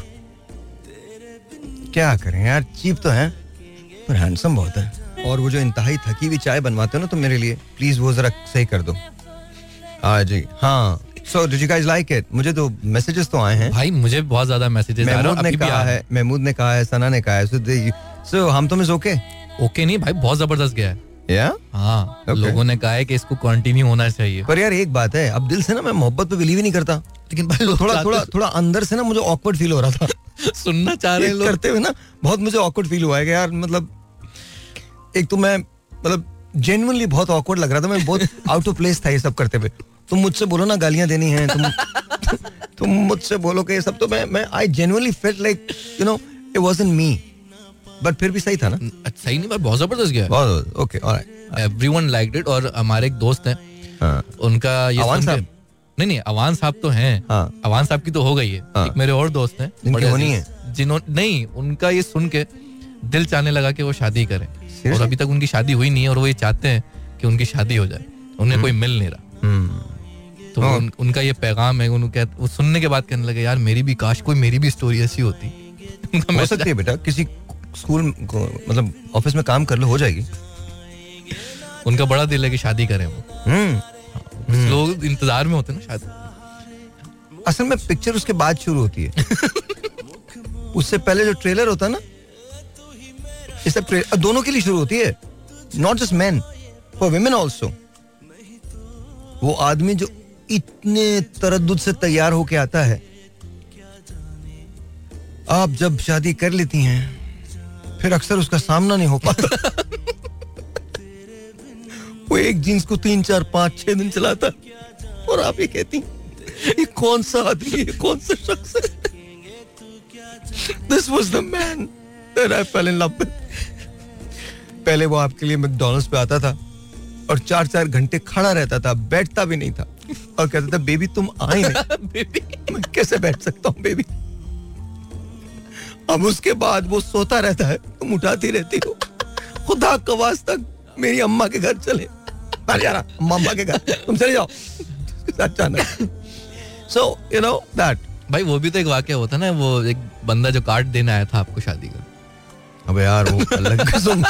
क्या करें यार, चीप तो है पर हैंडसम बहुत है. और वो जो इंतहाई थकी हुई चाय बनवाते हो ना तुम मेरे लिए, प्लीज वो जरा सही कर दो. हाँ जी, हाँ. So did you guys like it? मुझे तो मैसेजेस तो आए हैं भाई. मुझे बहुत ज्यादा मैसेजेस आ रहे हैं. महमूद ने कहा है, सना ने कहा है. So हम तुम इज ओके? ओके नहीं भाई, बहुत जबरदस्त गया है. हाँ, लोगों ने कहा है कि इसको कंटिन्यू होना चाहिए. पर यार एक बात है, अब दिल से ना मैं मोहब्बत पे बिलीव ही नहीं करता, लेकिन भाई थोड़ा अंदर से ना मुझे ऑकवर्ड फील हो रहा था. सुनना चाह रहे हैं लोग करते हुए ना, बहुत मुझे ऑकवर्ड फील हुआ है कि यार, मतलब एक तो मैं, मतलब जेन्युइनली बहुत ऑकवर्ड लग रहा था. मैं बहुत आउट ऑफ प्लेस था ये सब करते हुए. तुम मुझसे बोलो ना गालियां देनी है, तुम मुझसे बोलो कि ये सब, तो मैं I genuinely felt like, you know, it wasn't me. But फिर भी सही था ना? सही नहीं, बहुत जबरदस्त गया. बहुत okay, alright. Everyone liked it. और हमारे एक दोस्त हैं, उनका ये अवान साहब. नहीं, अवान साहब तो हैं. अवान साहब की तो हो गई है. एक मेरे और दोस्त हैं, होनी है, जिन्होंने, नहीं, उनका ये सुन के दिल चाहने लगा कि वो शादी करें. और अभी तक उनकी शादी हुई नहीं है, और वो ये चाहते हैं कि उनकी शादी हो जाए. उन्हें कोई मिल नहीं रहा. तो उनका ये पैगाम है. वो सुनने के बाद कहने लगे, यार मेरी भी, काश कोई मेरी भी स्टोरी ऐसी होती. हो सकती है बेटा, किसी स्कूल को, मतलब ऑफिस में काम कर लो, हो जाएगी. उनका बड़ा दिल है कि शादी करें वो. लोग इंतजार में होते हैं ना शादी. असल में पिक्चर उसके बाद शुरू होती है. उससे पहले जो ट्रेलर होता है ना, ये सब दोनों के लिए शुरू होती है. Not just men, for women also. वो आदमी जो इतने तरद्दुद से तैयार होके आता है, आप जब शादी कर लेती हैं फिर अक्सर उसका सामना नहीं हो पाता. वो एक जींस को 3, 4, 5, 6 दिन चलाता, और आप ये कहती ये कौन सा आदमी है, कौन सा शख्स है? This was the man that I fell in love with. पहले वो आपके लिए मैकडॉनल्ड्स पे आता था, और 4-4 घंटे खड़ा रहता था, बैठता भी नहीं था, और कहता था बेबी तुम आई नहीं। बेबी मैं कैसे बैठ सकता हूँ बेबी। अब उसके बाद वो सोता रहता है, तुम उठाती रहती हो। खुदा का वास्ता मेरी अम्मा के घर चले, अम्मा के घर तुम चले जाओ। अचानक सो यू नो दैट। भाई वो भी तो एक वाकया होता ना, वो एक बंदा जो कार्ड देने आया था आपको शादी का। अबे यार वो अलग कसम।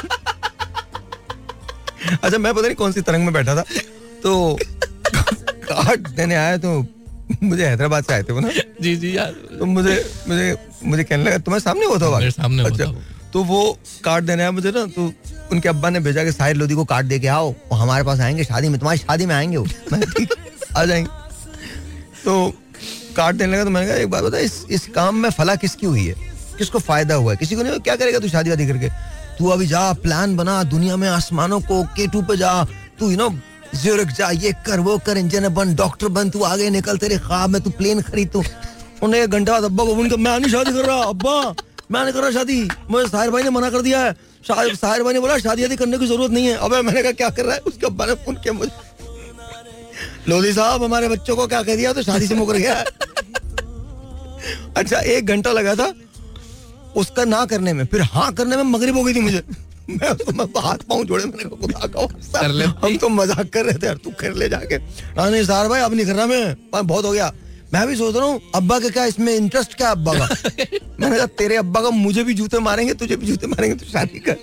अच्छा मैं पता नहीं कौन सी तरंग में बैठा था, तो कार्ड देने आया, तो मुझे हैदराबाद से आए थे वो ना। जी जी यार। तो मुझे कहने लगा तुम्हारे सामने होता होगा। मेरे सामने अच्छा, होता। तो वो कार्ड देने आया मुझे ना, तो उनके अब्बा ने भेजा कि साहिर लोधी को कार्ड दे के आओ, वो हमारे पास आएंगे शादी में, तुम्हारी शादी में आएंगे वो। मैं ठीक आ जाएंगे। तो कार्ड देने लगा, तो मैंने कहा एक बात बता, इस काम में फला किसकी हुई है, किसको फायदा हुआ है? किसी को नहीं। क्या करेगा तू शादी वादी करके? तू अभी जा, प्लान बना, दुनिया में आसमानों को, K2 पे जा, तू यू नो ज़्यूरिख जा, ये कर वो कर, इंजीनियर बन, डॉक्टर बन, तू आगे निकल, तेरे ख्वाब में तू प्लेन खरीद। तो उन्हें 1 घंटे बाद अब्बा को फोन किया, मैं नहीं शादी कर रहा अब्बा, मैं नहीं कर रहा शादी, मुझे साहिर भाई ने मना कर दिया है। साहिर भाई ने बोला शादी वादी करने की जरूरत नहीं है। अबे मैंने कहा क्या कर रहा है? उसके अब्बा ने फोन किया मुझे, लोधी साहब हमारे बच्चों को क्या कह दिया, तो शादी से मुकर गया है। अच्छा 1 घंटा लगा था उसका ना करने में, फिर हाँ करने में मगरिब हो गई थी मुझे। मैं हाथ पाँव जोड़े, मैंने कहा खुदा का वास्ता, हम तो मजाक कर रहे थे यार, तू कर ले जाके। नहीं सार भाई अब नहीं कर रहा मैं, बहुत हो गया। मैं भी सोच रहा हूँ अब्बा के क्या इसमें इंटरेस्ट क्या अब्बा का। मैंने कहा तेरे अब्बा का मुझे भी जूते मारेंगे, तुझे भी जूते मारेंगे, तो शादी कर।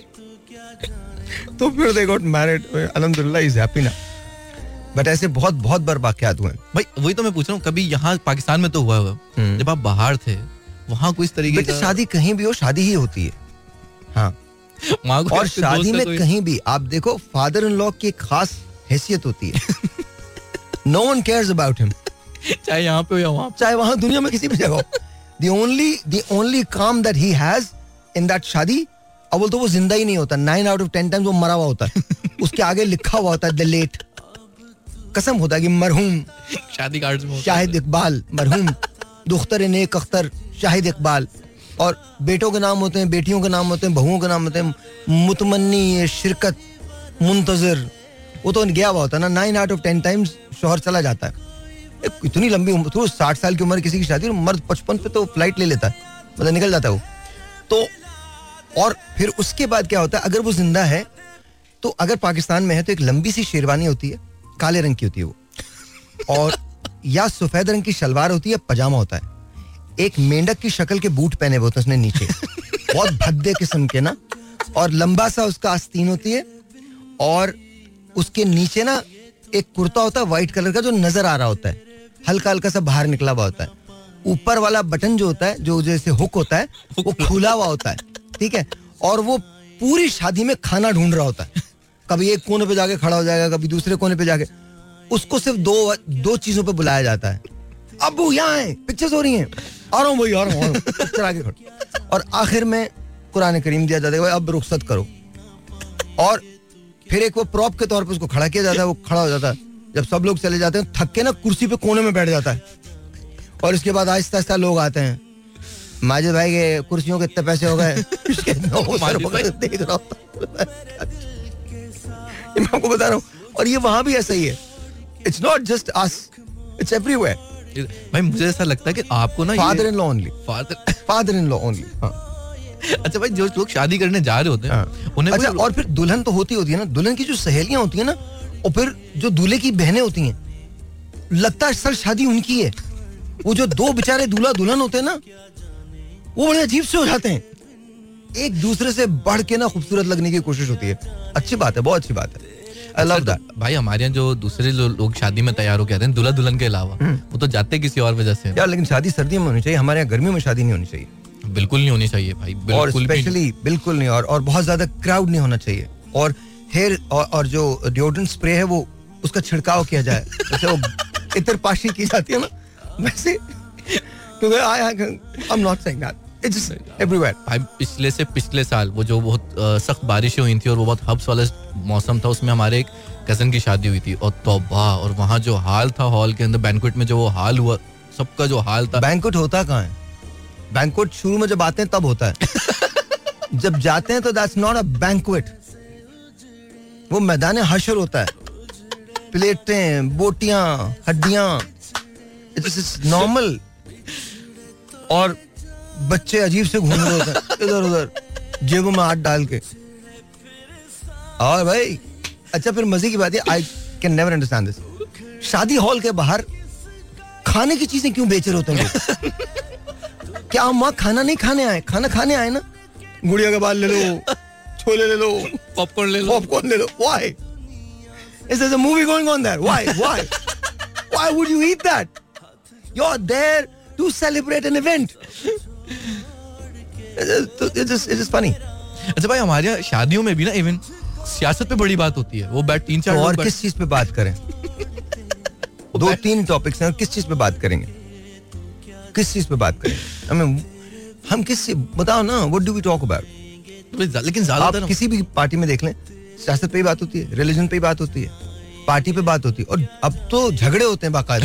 तो फिर दे गॉट मैरिड, अल्हम्दुलिल्लाह इज हैप्पी ना। बट ऐसे बहुत बहुत बार वाकयात हुए भाई। वही तो मैं पूछ रहा हूँ, कभी यहाँ पाकिस्तान में तो हुआ हुआ, जब आप बाहर थे वहाँ कोई इस तरीके का शादी कहीं भी हो, शादी ही होती है। हाँ, और शादी में कहीं भी आप देखो, फादर इन लॉ की एक खास हैसियत होती है। No one cares about him, चाहे यहाँ पे हो या वहाँ, चाहे वहाँ दुनिया में किसी भी जगह हो। The only काम that he has in that शादी, अब बोलते वो जिंदा ही नहीं होता, 9 out of 10 times वो मरा हुआ होता है। उसके आगे लिखा हुआ होता है द लेट। कसम होता है कि मरहूम शादी कार्ड में शाहिद इकबाल, मरहूम दुख्तर नेक अख्तर शाहिद इकबाल, और बेटों के नाम होते हैं, बेटियों के नाम होते हैं, बहुओं के नाम होते हैं, मुतमन्नी, शिरकत, मुंतजर। वो तो गया हुआ होता है ना। 9 out of 10 times शोहर चला जाता है। इतनी लंबी उम्र, तो 60 साल की उम्र किसी की शादी, मर्द 55 पे तो फ्लाइट ले लेता है, मतलब निकल जाता है वो तो। और फिर उसके बाद क्या होता है, अगर वो जिंदा है तो, अगर पाकिस्तान में है तो एक लंबी सी शेरवानी होती है, काले रंग की होती है वो, और या सफेद रंग की शलवार होती है, पजामा होता है, एक मेंढक की शक्ल के बूट पहने हुए होते हैं उसने नीचे, बहुत भद्दे किस्म के ना, और लंबा सा उसका आस्तीन होती है, और उसके नीचे ना एक कुर्ता होता है व्हाइट कलर का जो नजर आ रहा होता है, हल्का हल्का सा बाहर निकला हुआ होता है। ऊपर वाला बटन जो होता है, जो जैसे हुक होता है, वो खुला हुआ होता है, ठीक है। और वो पूरी शादी में खाना ढूंढ रहा होता है, कभी एक कोने पे जाके खड़ा हो जाएगा, कभी दूसरे कोने पे जाके। उसको सिर्फ दो चीजों पे बुलाया जाता है, अबू यहाँ है, पिक्चर्स हो रही हैं, आ रहा हूँ भाई, आ रहा हूँ, पिक्चर आगे खड़ो। और आखिर में कुरान करीम दिया जाता है, अब रुखसत करो। और फिर एक वो प्रॉप के तौर पे उसको खड़ा किया जाता है, वो खड़ा हो जाता है। जब सब लोग चले जाते हैं, थक के ना कुर्सी पे कोने में बैठ जाता है, और इसके बाद आहिस्ता आहिस्ता लोग आते हैं। माजिद भाई के कुर्सियों के इतने पैसे हो गए, देख रहा हूँ, मैं आपको बता रहा हूँ। और ये वहां भी ऐसा ही है, it's not just us, it's everywhere. भाई मुझे ऐसा लगता है कि आपको ना father in law only, father in law only. अच्छा भाई, जो लोग शादी करने जा रहे होते हैं उन्हें, अच्छा, और फिर दुल्हन तो होती है ना, दुल्हन की जो सहेलियां होती है ना, और फिर जो दूल्हे की बहनें होती हैं, लगता है सर शादी उनकी है। वो जो 2 बेचारे दूल्हा दुल्हन होते हैं ना, वो बड़े अजीब से हो जाते हैं, एक दूसरे से बढ़ के ना खूबसूरत लगने की कोशिश होती है। अच्छी बात है, बहुत अच्छी बात है, आई लव दैट। भाई हमारे यहाँ जो दूसरे जो लोग शादी में तैयार हो के आते हैं, दुल्हा दुल्हन के अलावा, वो तो जाते किसी और वजह से यार। लेकिन शादी सर्दियों में होनी चाहिए, हमारे यहाँ गर्मियों में शादी नहीं होनी चाहिए, बिल्कुल नहीं होनी चाहिए भाई, और स्पेशली बिल्कुल नहीं, और बहुत ज्यादा क्राउड नहीं होना चाहिए, और हेयर और जो डिओड्रेंट स्प्रे है वो उसका छिड़काव किया जाए, जैसे वो इतर पाशी की जाती है ना, वैसे। क्योंकि I am not saying that, it's everywhere. भाई पिछले साल वो जो बहुत सख्त बारिशें हुई थी और वो बहुत हब्स वाला मौसम था, उसमें हमारे एक कजन की शादी हुई थी, और तौबा, और वहाँ जो हाल था हॉल के अंदर, बैंक्वेट में जो वो हाल हुआ, सबका जो हाल था। बैंक्वेट होता कहाँ है? बैंक्वेट शुरू में जब आते हैं तब होता है, जब जाते हैं तो दैट्स नॉट अ बैंक्वेट, वो मैदान हशर होता है। प्लेटें, बोटियां, हड्डियां, इट्स नॉर्मल. और बच्चे अजीब से घूम रहे होते हैं इधर उधर जेबों में हाथ डाल के. और भाई अच्छा, फिर मजे की बात है, I can never understand this. शादी हॉल के बाहर खाने की चीजें क्यों बेच रहे होते हैं लोग? क्या हम वहाँ खाना नहीं खाने आए, खाना खाने आए ना. गुड़िया के बाल ले लो, छोले ले लो, पॉपकॉर्न ले लो. Why? Is there a movie going on there? Why? Why would you eat that? You're there to celebrate an event. It's just funny. अच्छा भाई, हमारे यहाँ शादियों में भी ना इवन सियासत पे बड़ी बात होती है. वो बैठ 3-4 और किस चीज पे बात करें? 2-3 टॉपिक्स हैं, किस चीज पे बात करेंगे? किस चीज पे बात करें? हम किस, बताओ ना, what do we talk about? लेकिन ज्यादातर आप किसी भी पार्टी में देख लें, सियासत पे ही बात होती है, रिलीजन पे ही बात होती है, पार्टी पे बात होती है. और अब तो झगड़े होते हैं बाकायदा.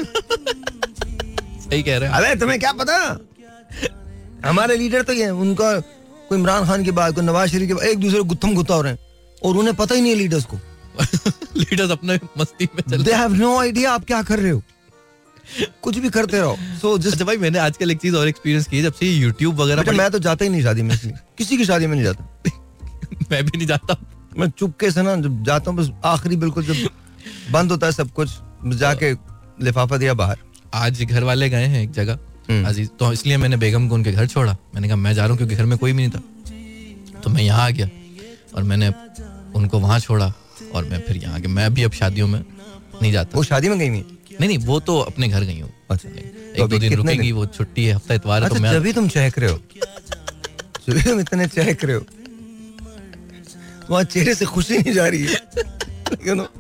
सही कह रहे हैं. अबे तुम्हें क्या पता, हमारे लीडर तो ये, उनका कोई इमरान खान की बात, कोई नवाज शरीफ की बात, एक दूसरे को गुत्थम गुत्ता हो रहे हैं और उन्हें पता ही नहीं है लीडर्स को. लीडर्स अपने मस्ती में चल, दे हैव नो आइडिया आप क्या कर रहे हो, कुछ भी करते रहो. सो जस्ट, अच्छा भाई, मैंने आजकल एक चीज और एक्सपीरियंस की है, जब से YouTube वगैरह. मैं तो जाता ही नहीं शादी में, किसी की शादी में नहीं जाता. मैं भी नहीं जाता. मैं चुपके से ना जब जाता हूँ, बस आखिरी बिल्कुल जब बंद होता है सब कुछ, जाके लिफाफा दिया बाहर. आज घर वाले गए हैं एक जगह अजीज, तो इसलिए मैंने बेगम को उनके घर छोड़ा. मैंने कहा मैं जा रहा हूँ, क्योंकि घर में कोई भी नहीं था. तो मैं यहाँ आ गया और मैंने उनको वहाँ छोड़ा और मैं फिर यहाँ आ गया. मैं भी अब शादियों में नहीं जाता. वो शादी में गई नहीं? नहीं, वो तो अपने घर गई हूँ. अच्छा, 1-2 दिन रुकेंगी, वो छुट्टी है, हफ्ता इतवार है. अच्छा, तो मैं जब तुम चहक रहे हो, जब तुम इतने चहक रहे हो, वहाँ चेहरे से खुशी नहीं जा रही है, you know?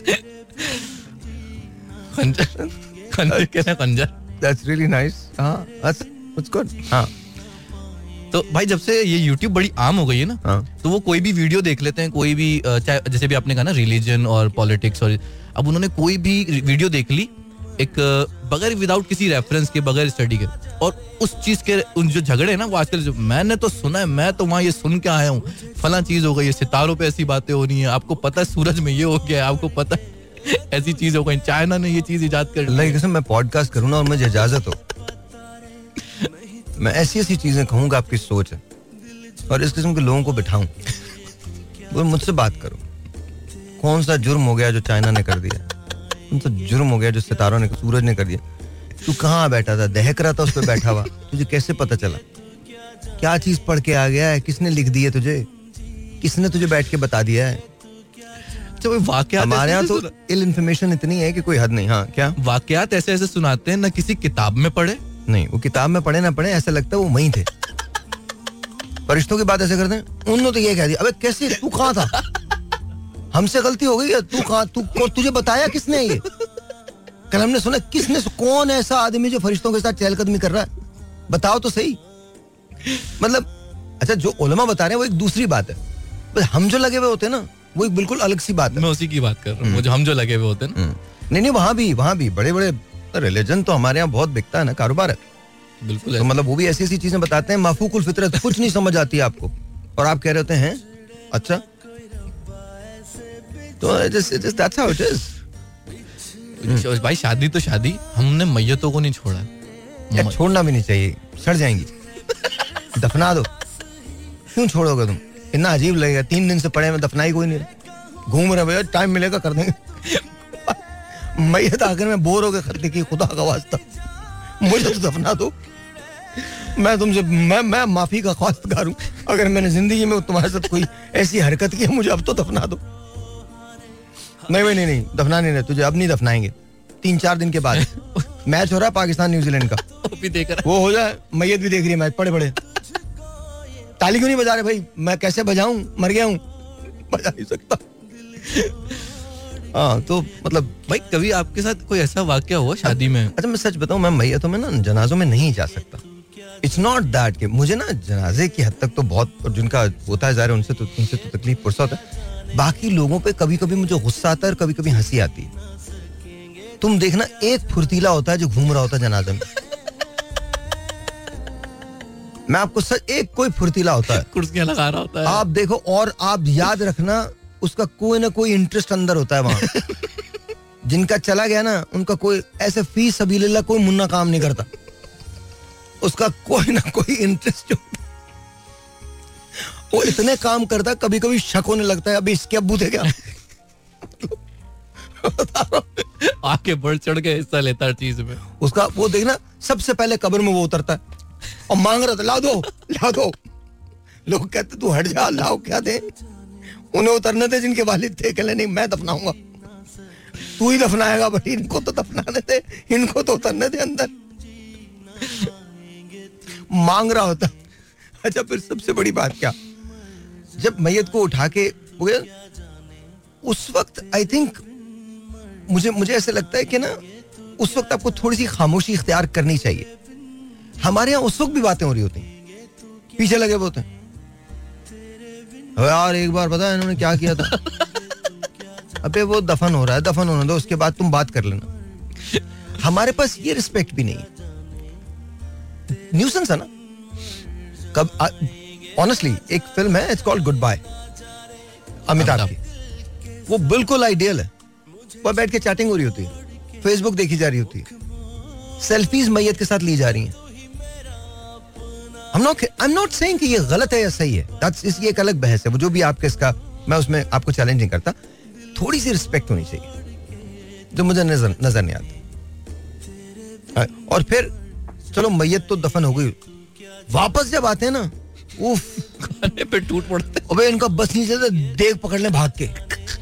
खंजर कहना, खंजर. That's really nice. हाँ, that's good. हाँ. तो भाई जब से ये YouTube बड़ी आम हो गई है ना, तो वो कोई भी वीडियो देख लेते हैं, कोई भी, चाहे जैसे भी आपने कहा ना, रिलीजन और पॉलिटिक्स, और अब उन्होंने कोई भी वीडियो देख ली एक बगैर, विदाउट किसी रेफरेंस के, बगैर स्टडी के, और उस चीज के उन जो झगड़े हैं ना, वो आजकल जो मैंने तो सुना है, मैं तो वहाँ ये सुन के आया हूँ, फला चीज हो गई है, सितारों पे ऐसी बातें हो रही है, आपको पता है सूरज में ये हो गया, आपको पता है ऐसी चीज हो गई, चाइना ने ये चीज इजाद कर ली. कसम, मैं पॉडकास्ट करूँ ना और मुझे इजाजत हो, मैं ऐसी ऐसी चीजें कहूँगा, आपकी सोच है, और इस किस्म के लोगों को बिठाऊं, वो मुझसे बात करो. कौन सा जुर्म हो गया जो चाइना ने कर दिया? कौन सा जुर्म हो गया जो सितारों ने, सूरज ने कर दिया? तू कहाँ बैठा था, दहक रहा था उस पर बैठा हुआ, तुझे कैसे पता चला? क्या चीज पढ़ के आ गया है? किसने लिख दी है तुझे? किसने तुझे बैठ के बता दिया है? हमारे यहाँ तो इल इन्फॉर्मेशन इतनी है कि कोई हद नहीं. हाँ, क्या वाकयात ऐसे ऐसे सुनाते हैं ना, किसी किताब में पढ़े नहीं, वो किताब में पढ़े ना पढ़े, ऐसा लगता है वो वहीं थे. फरिश्तों की बात ऐसे करते हैं, उन्होंने तो ये कह दिया. अबे कैसे, तू कहाँ था? हमसे गलती हो गई है, तू कहाँ, तुझे बताया किसने? ये कल हमने सुना, किसने, कौन ऐसा आदमी जो फरिश्तों के साथ चहलकदमी कर रहा है? बताओ तो सही. मतलब अच्छा, जो उलमा बता रहे हैं वो एक दूसरी बात है, बस हम जो लगे हुए होते हैं ना, वो एक बिल्कुल अलग सी बात है. मैं उसी की बात कर रहा हूँ, वो जो हम जो लगे हुए होते हैं ना. नहीं, वहाँ भी बड़े बड़े रिलीजन तो हमारे यहाँ बहुत बिकता है ना, कारोबार है. बिल्कुल. तो मतलब वो भी ऐसी ऐसी चीजें बताते हैं, माफूकुल फितरत, कुछ नहीं समझ आती है आपको, और आप कह रहे होते हैं अच्छा. तो that's how it is. भाई शादी तो शादी, हमने मैयतों को नहीं छोड़ा. छोड़ना भी नहीं चाहिए, सड़ जाएंगी, दफना दो. क्यों छोड़ोगे तुम? इतना अजीब लगेगा, 3 दिन से पड़े में दफनाई कोई नहीं, घूम रहे भैया, टाइम मिलेगा कर देंगे. मैयत आखिर में बोर हो गए करते कि खुदा का वास्ता मुझे तो दफना दो. मैं तुमसे मैं माफी का ख्वास्तगार हूं, अगर मैंने जिंदगी में तुम्हारे साथ कोई ऐसी हरकत की, मुझे अब तो दफना दो. नहीं, दफनाने नहीं, तुझे अब नहीं दफनाएंगे. 3-4 दिन के बाद मैच हो रहा है पाकिस्तान न्यूजीलैंड का, वो भी देख रहा, वो हो जाए, मैयत भी देख रही है मैच. पड़े ताली क्यों नहीं बजा रहे भाई? मैं कैसे बजाऊं, मर गया हूं, बजा नहीं सकता. हाँ, तो मतलब भाई कभी आपके साथ कोई ऐसा वाकया हुआ शादी में? अच्छा, मैं सच बताऊं, मैं मैयतों में ना, जनाजों में नहीं जा सकता. इट्स नॉट दैट कि मुझे ना जनाजे की हद तक तो बहुत, जिनका होता है ज़ाहिर, उनसे तो तकलीफ पुरसा होता है. बाकी लोगों पे कभी कभी मुझे गुस्सा आता है और कभी कभी हंसी आती है. तुम देखना, एक फुर्तीला होता है जो घूम रहा होता है जनाजे में. मैं आपको सच, एक कोई फुर्तीला होता है, कुर्सियां लगा रहा होता है, आप देखो, और आप याद रखना, उसका कोई ना कोई इंटरेस्ट अंदर होता है वहां. जिनका चला गया ना, उनका कोई ऐसे फी सबीलिल्लाह कोई मुन्ना काम नहीं करता, उसका कोई ना कोई इंटरेस्ट होता, वो इतने काम करता कभी कभी शक होने लगता है अभी इसके अब्बू थे क्या. आके बढ़ चढ़ के हिस्सा लेता है चीज में. उसका वो देखना, सबसे पहले कब्र में वो उतरता है और मांग रहा था ला दो. लोग कहते तू हट जा, लाओ क्या दे. उन्हें उतरने थे जिनके वालिद थे, कहले नहीं मैं दफनाऊंगा. तू ही दफनाएगा, बट इनको तो दफनाने थे, इनको तो उतरने थे अंदर. मांग रहा होता. अच्छा, फिर सबसे बड़ी बात क्या, जब मैयत को उठा के उस वक्त आई थिंक मुझे ऐसे लगता है कि ना, उस वक्त आपको थोड़ी सी खामोशी इख्तियार करनी चाहिए. हमारे यहाँ उस वक्त भी बातें हो रही होती हैं, पीछे लगे होते हैं, यार एक बार पता है इन्होंने क्या किया था. अबे वो दफन हो रहा है, दफन होने दो, उसके बाद तुम बात कर लेना. हमारे पास ये रिस्पेक्ट भी नहीं है. न्यूसेंस है ना. कब ऑनेस्टली एक फिल्म है, it's called goodbye, Amitabh की. वो बिल्कुल आइडियल है. वह बैठ के चैटिंग हो रही होती है, फेसबुक देखी जा रही होती है, सेल्फीज मैयत के साथ ली जा रही हैं. I'm not saying कि ये गलत है या सही है, ये एक अलग बहस है. वो जो भी आपके इसका, मैं उसमें आपको चैलेंज नहीं करता. थोड़ी सी रिस्पेक्ट होनी चाहिए जो मुझे नजर नहीं आती. और फिर चलो मैयत तो दफन हो गई, वापस जब आते हैं ना, उफ, खाने पे टूट पड़ते. अबे इनका बस नहीं चलता, देख पकड़ ले भाग के.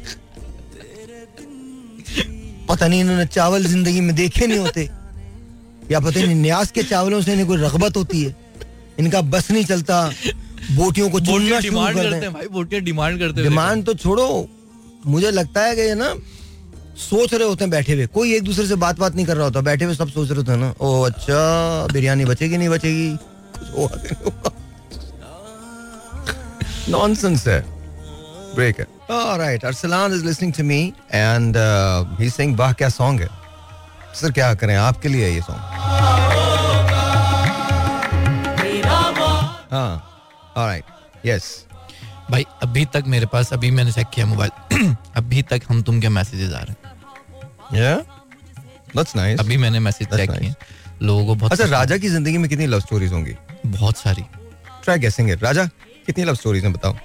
पता नहीं इन्होंने चावल जिंदगी में देखे नहीं होते, या पता नहीं न्यास के चावलों से इन्हें कोई रगबत होती है. इनका बस नहीं चलता, बोटियों को चुनना शुरू कर देते हैं. भाई बोटियां डिमांड करते हैं. डिमांड तो छोड़ो, मुझे लगता है कि ये ना सोच रहे होते हैं बैठे हुए, कोई एक दूसरे से बात नहीं कर रहा होता, बैठे हुए सब सोच रहे होते हैं ना, ओ अच्छा बिरयानी बचेगी नहीं बचेगी, कुछ होगा. नॉनसेंस है. ब्रेक है. Alright, Arsalan is listening to me and he is saying वाह क्या सॉन्ग है. सर क्या करें, आपके लिए है ये सॉन्ग. हाँ, ऑलराइट, यस. भाई अभी तक मेरे पास, अभी मैंने चेक किया मोबाइल, अभी तक हम तुम के मैसेजेस आ रहे हैं. Yeah, that's nice. अभी मैंने मैसेज चेक किए लोगों को. बहुत अच्छा, राजा की जिंदगी में कितनी लव स्टोरीज होंगी? बहुत सारी. ट्राई गेसिंग इट. राजा कितनी लव स्टोरीज हैं बताओ.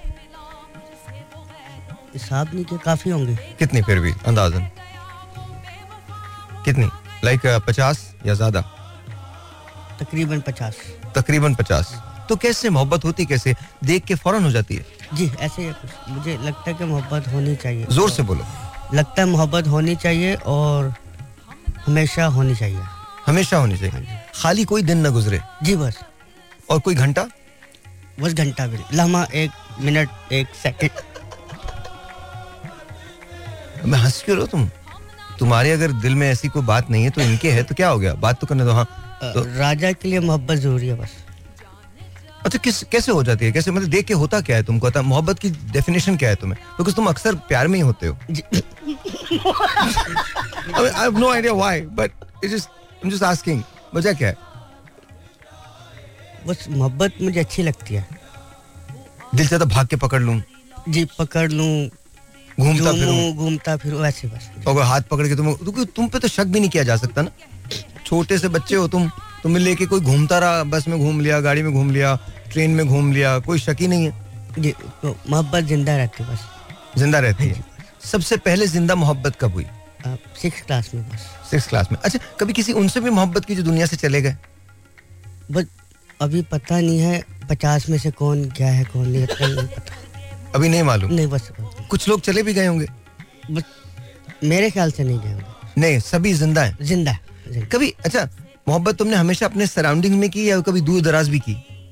हिसाब नहीं किया, काफी होंगे. कितनी फिर भी अंदाजन कितनी? लाइक 50 या ज्यादा? तकरीबन 50. तकरीबन 50. तो कैसे मोहब्बत होती, कैसे देख के फौरन हो जाती है? जी ऐसे ही कुछ. मुझे लगता है कि मोहब्बत होनी चाहिए. जोर से बोलो. लगता है मोहब्बत होनी चाहिए और हमेशा होनी चाहिए. हमेशा होनी चाहिए. खाली कोई दिन न गुजरे. जी बस. और कोई घंटा? बस घंटा भी, लम्हा, एक मिनट, एक सेकंड. मैं हंस क्यों रहो तुम? तुम्हारे अगर दिल में ऐसी कोई बात नहीं है तो इनके है तो क्या हो गया, बात तो करने दो. हाँ तो राजा के लिए मोहब्बत जरूरी है बस. अच्छा, कैसे हो जाती है, कैसे, मतलब देख के होता क्या है तुमको? आता मोहब्बत की डेफिनेशन क्या है तुम्हें? बिकॉज़ तुम अक्सर प्यार में ही होते हो. I have no idea why, but I'm just asking. वजह क्या है? बस मोहब्बत मुझे अच्छी लगती है. दिल चाहता भाग के पकड़ लूं. जी पकड़ लूं, घूमता फिरूं ऐसे बस. और हाथ पकड़ के तुम पे तो शक भी नहीं किया जा सकता ना. छोटे से बच्चे हो तुम्हें लेके कोई घूमता रहा, बस में घूम लिया, गाड़ी में घूम लिया, ट्रेन में घूम लिया, कोई शक ही नहीं है. जी तो मोहब्बत जिंदा रहती है बस. जिंदा रहती है. सबसे पहले जिंदा मोहब्बत कब हुई? 6th क्लास में बस. 6th क्लास में. अच्छा, कभी किसी उनसे भी मोहब्बत की जो दुनिया से चले गए? बस अभी पता नहीं है 50 में से कौन क्या है कौन नहीं, नहीं पता. अभी नहीं मालूम? नहीं बस. कुछ लोग चले भी गए होंगे? बस मेरे ख्याल से नहीं गए होंगे. नहीं, सभी जिंदा हैं. जिंदा. कभी अच्छा मोहब्बत तुमने हमेशा अपने सराउंडिंग में की या कभी दूर दराज भी की?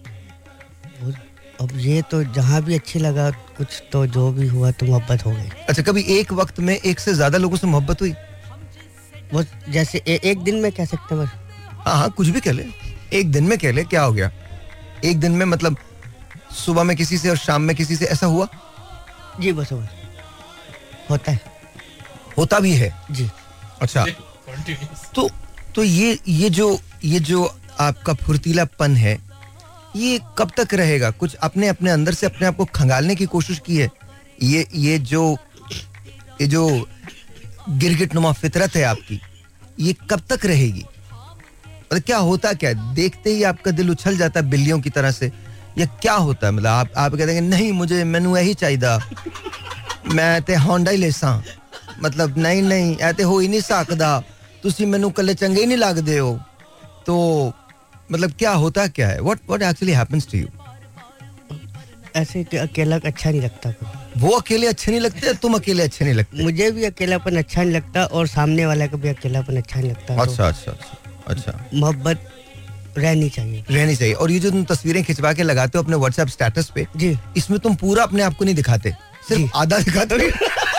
अब ये तो जहाँ भी अच्छी लगा कुछ, तो जो भी हुआ तो मोहब्बत हो गई. अच्छा, कभी एक वक्त में एक से ज्यादा लोगों से मोहब्बत हुई? वो जैसे एक दिन में कह सकते हैं. हाँ, कुछ भी कह ले. एक दिन में कह ले, क्या हो गया? एक दिन में मतलब सुबह में किसी से और शाम में किसी से, ऐसा हुआ? जी बस होता है. होता भी है जी. अच्छा, तो ये जो आपका फुर्तीलापन है, ये कब तक रहेगा? कुछ अपने अंदर से अपने आप को खंगालने की कोशिश की है? ये जो गिरगिटनुमा फितरत है आपकी, ये कब तक रहेगी? मतलब क्या होता क्या है? देखते ही आपका दिल उछल जाता है बिल्लियों की तरह से, ये क्या होता है? मतलब आप कहते हैं नहीं मुझे मैनू यही चाहिए, मैं ते होंडा ही लेसा, मतलब नहीं ऐते हो ही नहीं सकदा, तुसी मैनू कल्ले चंगे ही नहीं लगदे हो। तो मतलब क्या होता क्या है? What actually happens to you? ऐसे कि अकेला अच्छा नहीं लगता। वो अकेले अच्छे नहीं लगते, तुम अकेले अच्छे नहीं लगते? मुझे भी अकेलापन अच्छा नहीं लगता और सामने वाले को भी अकेलापन अच्छा नहीं लगता। अच्छा, मोहब्बत रहनी चाहिए। और ये जो तुम तस्वीरें खिंचवा के लगाते हो अपने व्हाट्सएप स्टेटस पे जी, इसमें तुम पूरा अपने आप को नहीं दिखाते, सिर्फ आधा दिखाते हो।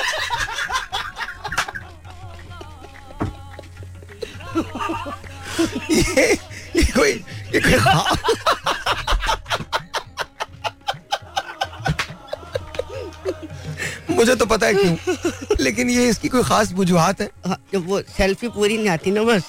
ये कोई मुझे तो पता है क्यों, लेकिन ये इसकी कोई खास वजूहात है? हाँ, जब वो सेल्फी पूरी नहीं आती ना बस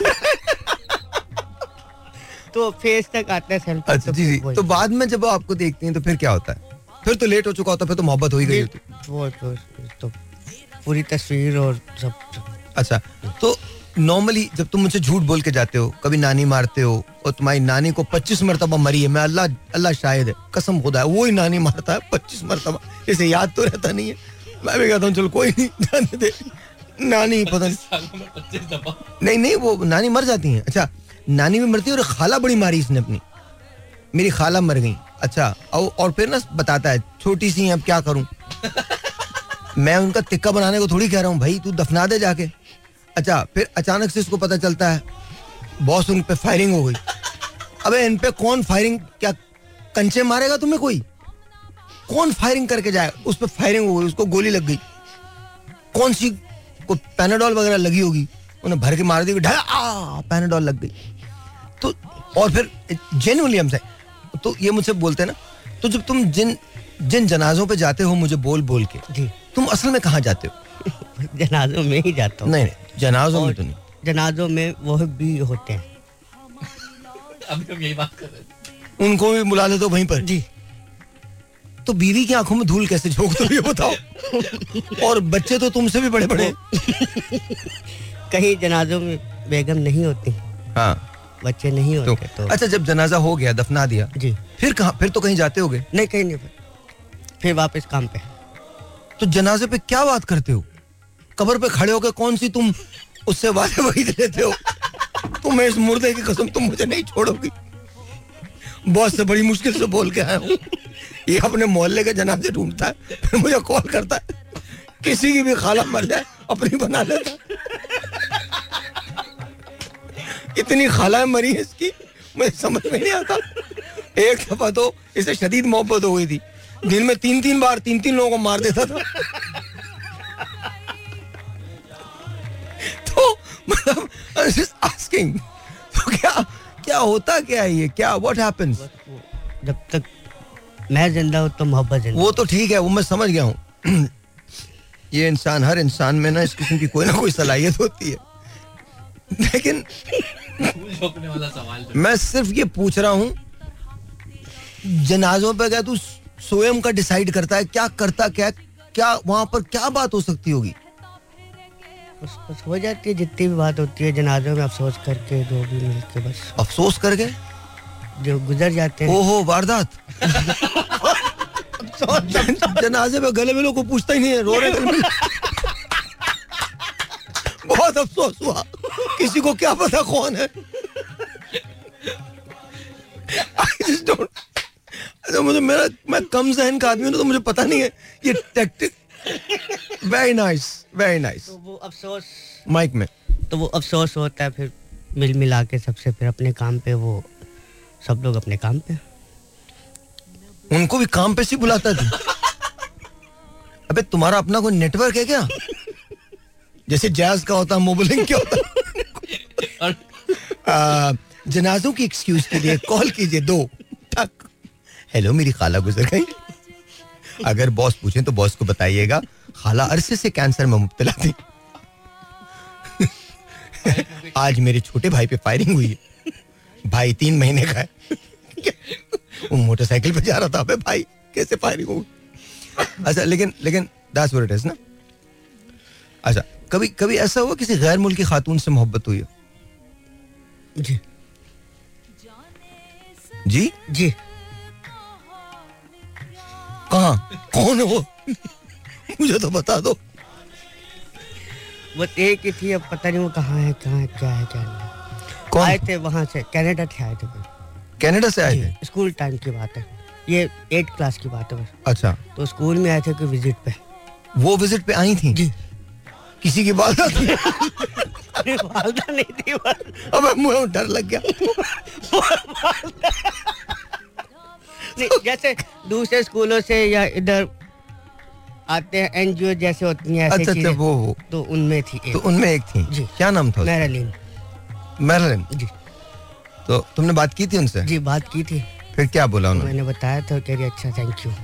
तो फेस तक आता है सेल्फी। अच्छा जी। तो बाद में जब आपको देखती हैं तो फिर क्या होता है? फिर तो लेट हो चुका होता है, फिर तो मोहब्बत हो ही गई होती। वो तो पूरी तस्वीर और सब। अच्छा, तो नॉर्मली जब तुम मुझे झूठ बोल के जाते हो, कभी नानी मारते हो और तुम्हारी नानी को 25 मरतबा मरी है, मैं अल्लाह शाहिद है, कसम खुदा है, वो ही नानी मारता है 25 मरतबा, इसे याद तो रहता नहीं है। मैं भी कहता हूँ चलो कोई नहीं, जाने दे, नानी पता नहीं वो नानी मर जाती है। अच्छा, नानी भी मरती है और खाला बड़ी मारी इसने अपनी, मेरी खाला मर गई। अच्छा, और फिर ना बताता है छोटी सी, अब क्या करूं मैं उनका टिक्का बनाने को थोड़ी कह रहा हूँ, भाई तू दफना दे जाके। अच्छा, फिर अचानक से इसको पता चलता है बॉस उन पे फायरिंग हो गई। अबे इन पे कौन फायरिंग, क्या कंचे मारेगा तुम्हें कोई? कौन फायरिंग करके जाए? उस पे फायरिंग हो गई, उसको गोली लग गई, कौन सी को पैनाडोल वगैरह लगी होगी, उन्हें भर के मार दी, पैनाडोल लग गई। तो और फिर जेन्युइनली हमसे तो ये मुझसे बोलते हैं ना, तो जब तुम जिन जनाजों पे जाते हो मुझे बोल बोल के, जी, तुम असल में कहाँ जाते हो? जनाजों में ही जाता हूँ। नहीं, जनाजों में तो नहीं, जनाजों में वो भी होते हैं। अभी हम यही बात कर रहे थे। उनको भी बुला लेते हो वहीं पर? जी। तो बीवी की आंखों में धूल कैसे झोंकते हो ये बताओ? और बच्चे तो तुमसे भी बड़े बड़े। कहीं जनाजों में बेगम नहीं होती, हाँ, बच्चे नहीं होते तो। अच्छा, जब जनाजा हो गया, दफना दिया, जी, फिर कहाँ? फिर तो कहीं जाते होगे? नहीं, कहीं नहीं, फिर वापस काम पे। तो जनाजे पे क्या बात करते हो? कब्र पे खड़े होकर कौन सी तुम उससे वादे वही लेते हो? तुम्हें इस मुर्दे की कसम, तुम मुझे नहीं छोड़ोगी। बॉस से बड़ी मुश्किल से बोल के आया हूँ, ये अपने मोहल्ले के जनाजे ढूंढता है, फिर मुझे कॉल करता है, किसी की भी खाला मर जाए अपनी बना लेता। इतनी खाला मरी है इसकी, मुझे समझ में नहीं आता। एक दफा तो इसे शदीद मोहब्बत हो गई थी, दिन में 3 बार 3 लोगों को मार देता था। तो मतलब आस्किंग, तो क्या होता क्या है ये, क्या व्हाट हैपेंस? जब तक मैं जिंदा हूं तो मोहब्बत जिंदा। वो तो ठीक है, वो मैं समझ गया हूँ। ये इंसान, हर इंसान में ना इस किस्म की कोई ना कोई सलाहियत होती है, लेकिन वाला सवाल मैं सिर्फ ये पूछ रहा हूँ, जनाजों पे क्या तू स्वयं का डिसाइड करता है? क्या करता, क्या वहां पर क्या बात हो सकती होगी? बस हो जाती है जितनी भी बात होती है जनाजों में, अफसोस करके, जो भी मिलके बस अफसोस करके जो गुजर जाते हैं। ओहो, वारदात। जनाजे में गले मिलो को पूछता ही नहीं है, रो रहे। बहुत अफसोस हुआ, किसी को क्या पता कौन है। तो मैं कम ज़हन का आदमी हूँ, तो मुझे पता नहीं है ये tactic. Very nice, very nice. तो वो अफसोस माइक में, तो वो अफसोस होता है, फिर मिला के सबसे फिर अपने काम पे, वो सब लोग अपने काम पे। उनको भी काम पे से बुलाता था? अबे तुम्हारा अपना कोई नेटवर्क है क्या? जैसे जैज का होता है, मोबाइलिंग क्या होता है? जनाजों की एक्सक्यूज के लिए कॉल कीजिए 2 तक। हेलो, मेरी खाला गुजर गई। अगर बॉस पूछें तो बॉस को बताइएगा खाला अरसे से कैंसर में मुब्तला थी। आज मेरे छोटे भाई पे फायरिंग हुई है, भाई 3 महीने का है। वो मोटरसाइकिल पे जा रहा था, भाई कैसे फायरिंग हो? अच्छा, लेकिन दैट्स व्हाट इट इज ना। अच्छा, कभी ऐसा हुआ किसी गैर मुल्की खातून से मोहब्बत हुई हो? जी जी जी। कहाँ, कौन है वो? मुझे तो बता दो। वो एक ही थी, अब पता नहीं वो कहाँ है क्या है क्या नहीं। कौन आए थे वहाँ से, कनाडा से आए थे। कनाडा से आए थे? स्कूल टाइम की बात है, ये 8th क्लास की बात है बस। अच्छा, तो स्कूल में आए थे कोई विजिट पे। वो विजिट पे आई थी? जी। किसी की वालदा थी? वालदा नहीं थी बस। अब मुझे डर लग गया। जैसे दूसरे स्कूलों से या इधर आते हैं एनजीओ जैसे होती हैं ऐसे चीजें। अच्छा, वो तो उनमें थी एक। तो उनमें एक थी जी। क्या नाम था? मैरलिन जी। तो तुमने बात की थी उनसे? जी बात की थी। फिर क्या बोला उन्होंने? मैंने बताया था, कह रही अच्छा थैंक यू।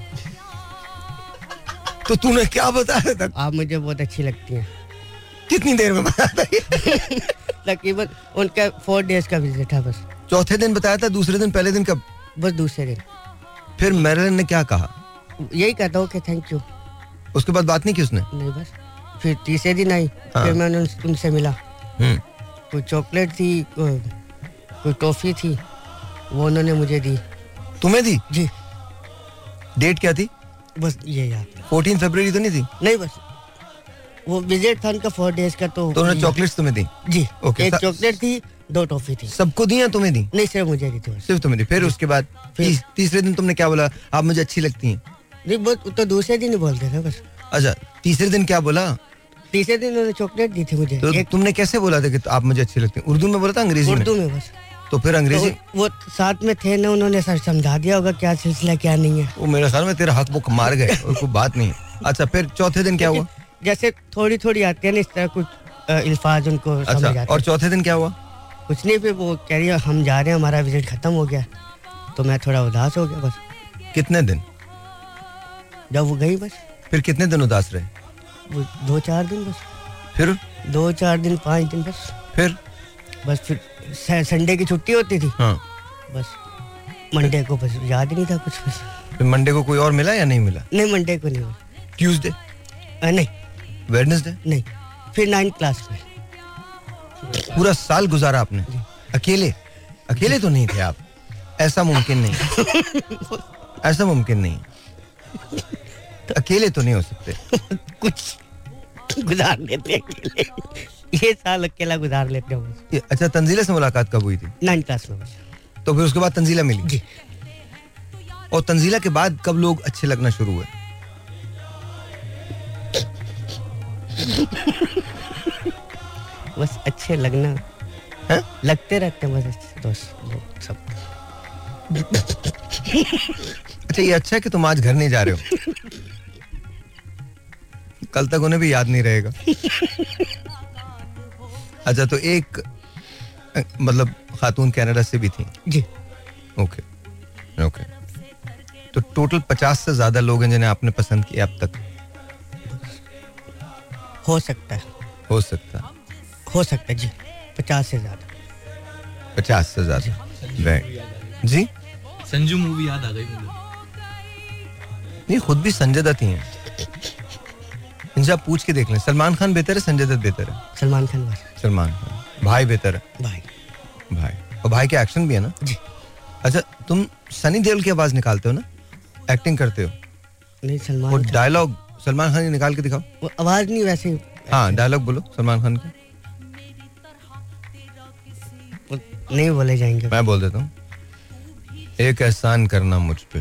तो तूने क्या बताया था? आप मुझे बहुत अच्छी लगती हैं। कितनी देर में बताया था? तकरीबन उनका 4 days का विजिट था बस। चौथे दिन बताया था? दूसरे दिन, पहले दिन कब? बस दूसरे दिन। फिर मैरलिन ने क्या कहा? यही कहता हूँ कि थैंक यू। उसके बाद बात नहीं की उसने? नहीं बस। फिर तीसरे दिन आई। हाँ। फिर मैंने उनसे मिला। कोई चॉकलेट थी, कोई टॉफी थी, वो उन्होंने मुझे दी। तुम्हें दी? जी। डेट क्या थी? बस ये याद है। 14 फरवरी तो नहीं थी? नहीं बस वो विजिट था उनका 4 days का। तो उन्होंने चॉकलेट्स तुम्हें दी? जी। ओके। एक चॉकलेट थी, 2 टॉफी थी। सबको दी या तुम्हें दी? नहीं सिर्फ मुझे दी थी। सिर्फ तुम्हें दी। फिर उसके बाद तीसरे दिन तुमने क्या बोला? आप मुझे अच्छी लगती हैं? नहीं बस तो दूसरे दिन ही बोलते थे बस। अच्छा, तीसरे दिन क्या बोला? तीसरे दिन उन्होंने चॉकलेट दी थी मुझे। तो तुमने कैसे बोला था कि आप मुझे अच्छी लगती हैं? उर्दू में बोला था, अंग्रेजी में? उर्दू में बस। तो फिर अंग्रेजी? तो वो साथ में थे ना, उन्होंने सर समझा दिया होगा क्या सिलसिला क्या नहीं है। वो मेरे ख्याल में तेरा हक बुक मार गए और कोई बात नहीं। अच्छा, फिर चौथे दिन क्या हुआ? जैसे थोड़ी थोड़ी आती है ना इस तरह कुछ अल्फाज उनको समझ आते हैं। और चौथे दिन क्या हुआ? कुछ नहीं, फिर वो कह रही है हम जा रहे हैं, हमारा विजिट खत्म हो गया। तो मैं थोड़ा उदास हो गया बस। कितने दिन? जब वो गई बस। फिर कितने दिन उदास रहे? वो 2-4 दिन बस। फिर 2-4 दिन 5 दिन बस। फिर संडे की छुट्टी होती थी। हाँ। बस मंडे को बस याद ही नहीं था कुछ बस। फिर मंडे को कोई और मिला या नहीं मिला? नहीं मंडे को नहीं। ट्यूसडे? नहीं। वेडनेसडे? नहीं। फिर 9th क्लास में। पूरा साल गुजारा आपने अकेले? अकेले तो नहीं थे आप? ऐसा मुमकिन नहीं। ऐसा मुमकिन नहीं। अकेले तो नहीं हो सकते। कुछ गुजार लेते अकेले। ये साल अकेला गुजार लेते हो बस। अच्छा, तंजीला से मुलाकात कब हुई थी? 9th क्लास में बस। तो फिर उसके बाद तंजीला मिली? जी। और तंजीला के बाद कब लोग अच्छे लगना शुरू हुए? बस अच्छे लगना है? लगते रहते हैं बस अच्छे दोस्त लोग सब। अच्छा, ये अच्छा है कि तुम आज घर नहीं जा रहे हो। कल तक उन्हें भी याद नहीं रहेगा। अच्छा, तो एक मतलब खातून कनाडा से भी थी? जी। Okay okay. तो टोटल 50 से ज्यादा लोग हैं जिन्हें आपने पसंद किया अब तक? हो सकता है। हो सकता है। हो सकता है जी। 50 से ज्यादा। 50 से ज्यादा जी। संजू मूवी याद आ गई मुझे। नहीं, खुद भी संजय दत्त ही हैं। इनसे आप पूछ के देख लें, सलमान खान बेहतर है, संजय दत्त बेहतर है? सलमान खान बस। सलमान खान। भाई बेहतर है? भाई। और भाई के एक्शन भी है ना? जी। अच्छा, तुम सनी देओल की आवाज निकालते हो ना? एक्टिंग करते हो? नहीं, सलमान। वो डायलॉग सलमान खान की निकाल के दिखाओ। वो आवाज नहीं वैसे। हाँ, डायलॉग बोलो सलमान खान के। नहीं बोले जाएंगे। मैं बोल देता हूँ। एक एहसान करना मुझ पे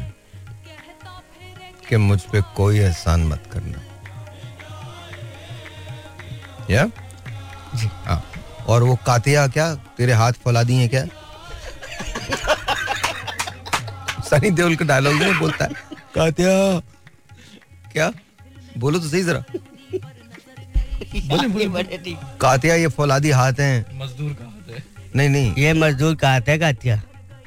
कि मुझ पे कोई एहसान मत करना। या जी। हाँ। और वो कातिया क्या तेरे हाथ फैला दिए क्या? सनी देओल का डायलॉग नहीं बोलता है कातिया क्या? बोलो तो सही जरा। बोले कातिया ये फौलादी हाथ हैं। मजदूर का हाथ है। नहीं, ये मजदूर का हाथ है कातिया।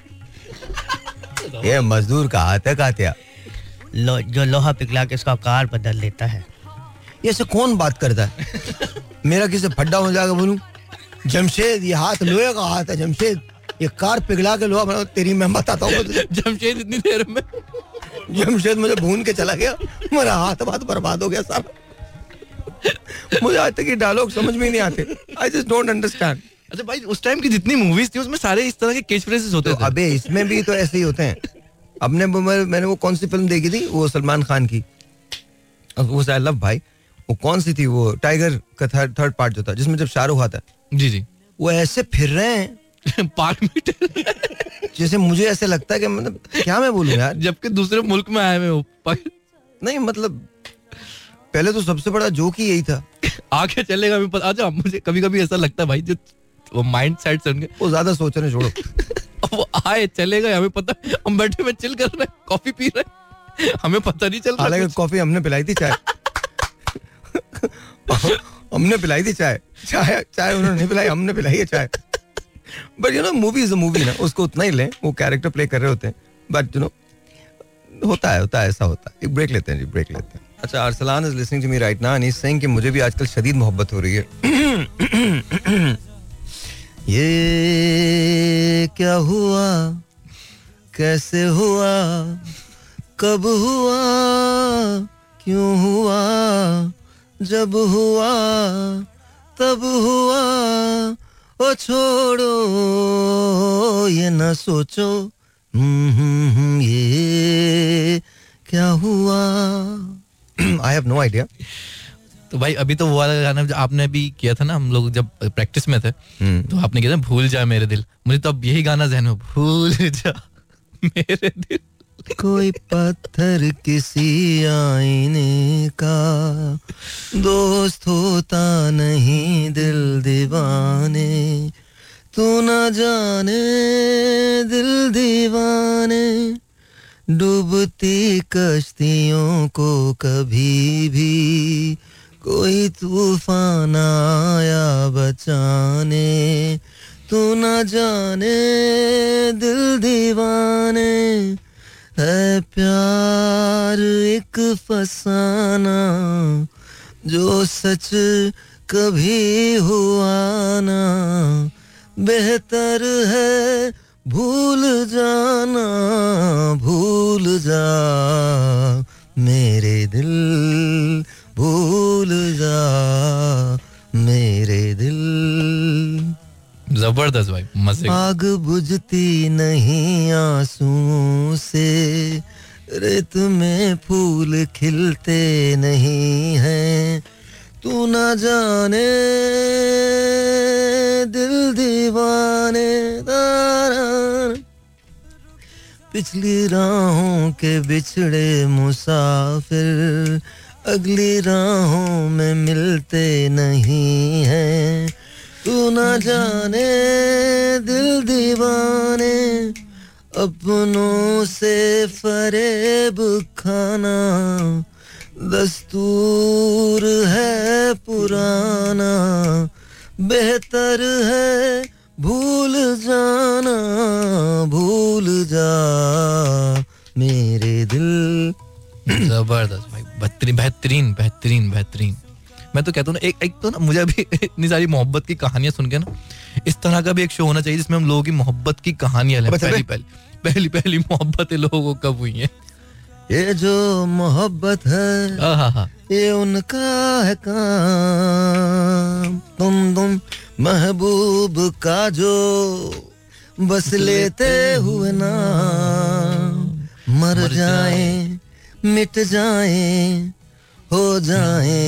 ये मजदूर का हाथ है कातिया। जो लोहा पिघला के उसका आकार बदल लेता है। ये से कौन बात करता है? मेरा किसी फड्डा हो जाएगा बोलूं जमशेद ये हाथ लोहे का हाथ है, जमशेद ये कार पिघला के लोहा बना। तेरी मैं बताता हूँ। जमशेद इतनी देर में जमशेद मुझे भून के चला गया, मेरा हाथ बात बर्बाद हो गया सारा। मुझे आज तक ये डायलॉग समझ में नहीं आते. I just don't understand. अच्छा भाई, उस टाइम की जितनी मूवीज थी उसमें सारे इस तरह के कैच फ्रेजेस होते थे. अबे इसमें भी तो ऐसे ही होते हैं. मैंने वो कौन सी फिल्म देखी थी, वो सलमान खान की, वो आई लव भाई, वो कौन सी थी, वो टाइगर का थर्ड पार्ट जो था जिसमें जब शाहरुख आता है. जी. वो ऐसे फिर रहे हैं पार्क में जैसे मुझे ऐसे लगता है कि मतलब क्या मैं बोलूं यार, जबकि दूसरे मुल्क में आए हुए. नहीं मतलब पहले तो सबसे बड़ा जोक ही यही था. आगे चलेगा भी पता. अच्छा मुझे कभी कभी ऐसा लगता है भाई, जो वो माइंड सेट से उनके, वो ज्यादा सोच रहे, छोड़ो. वो आए चलेगा, हमें पता, हम बैठे में चिल कर रहे हैं, कॉफी पी रहे हैं, हमें पता नहीं चल रहा. हालांकि कॉफी हमने पिलाई थी, चाय हमने पिलाई थी, चाय उन्होंने नहीं पिलाई, हमने पिलाई है चाय. But you know movie is a movie ना, उसको उतना ही लें, वो कैरेक्टर प्ले कर रहे होते हैं. बट यू नो होता है ऐसा होता है. एक ब्रेक लेते हैं जी, ब्रेक लेते हैं. अच्छा, Arsalan is listening to me right now and he is saying कि मुझे भी आजकल शदीद मोहब्बत हो रही है. ये क्या हुआ, कैसे हुआ, कब हुआ, क्यों हुआ, जब हुआ तब हुआ, ओ छोड़ो ये न सोचो, ये क्या हुआ. I have no idea. तो भाई अभी तो वो वाला गाना जो आपने अभी किया था ना, हम लोग जब प्रैक्टिस में थे, तो आपने किया था भूल जा मेरे दिल. मुझे तो अब यही गाना ज़हन में, भूल जा मेरे दिल. कोई पत्थर किसी आईने का दोस्त होता नहीं, दिल दीवाने तू न जाने, दिल दीवाने डूबती कश्तियों को कभी भी कोई तूफान आया बचाने, तू न जाने, दिल दीवाने है प्यार एक फसाना, जो सच कभी हुआ ना, बेहतर है भूल जाना, भूल जा मेरे दिल, भूल जा मेरे दिल. जबरदस्त भाई, मजे. आग बुझती नहीं आंसुओं से, रेत में फूल खिलते नहीं हैं, तू न जाने, दिल दीवाने. पिछली राहों के बिछड़े मुसाफिर अगली राहों में मिलते नहीं हैं, तू न जाने, दिल दीवाने अपनों से फरेब खाना दस्तूर है पुराना, बेहतर है भूल जाना, भूल जा मेरे दिल. जबरदस्त भाई, बेहतरीन बेहतरीन बेहतरीन. मैं तो कहता हूँ ना, एक तो ना मुझे अभी इतनी सारी मोहब्बत की कहानियां सुन के ना, इस तरह का भी एक शो होना चाहिए जिसमें हम लोगों की मोहब्बत की कहानियां लें. पहली मोहब्बतें लोगों को कब हुई हैं. ये जो मोहब्बत है ये उनका है काम, तुम महबूब का जो बस लेते हुए ना, मर जाए मिट जाए हो जाए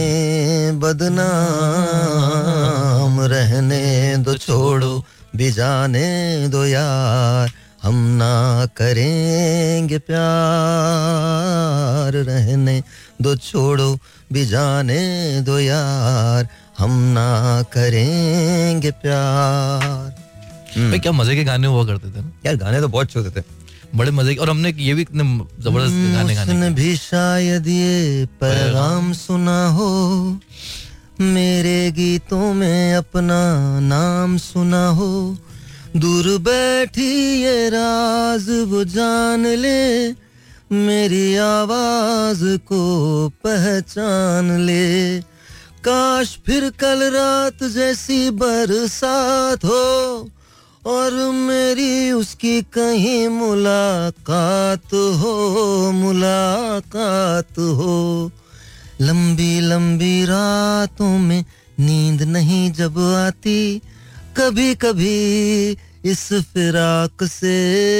बदनाम, रहने दो छोड़ो भी जाने दो यार, हम ना करेंगे प्यार, रहने दो छोड़ो भी जाने दो यार, हम ना करेंगे प्यार. भाई क्या मजे के गाने हुआ करते थे ना यार, गाने तो बहुत अच्छे होते थे, बड़े मजे के. और हमने ये भी इतने जबरदस्त गाने उसने भी शायद ये पैगाम सुना हो, मेरे गीतों में अपना नाम सुना हो, दूर बैठी ये राज वो जान ले, मेरी आवाज को पहचान ले, काश फिर कल रात जैसी बरसात हो और मेरी उसकी कहीं मुलाकात हो, मुलाकात हो, लंबी लंबी रातों में नींद नहीं जब आती, कभी कभी इस फिराक से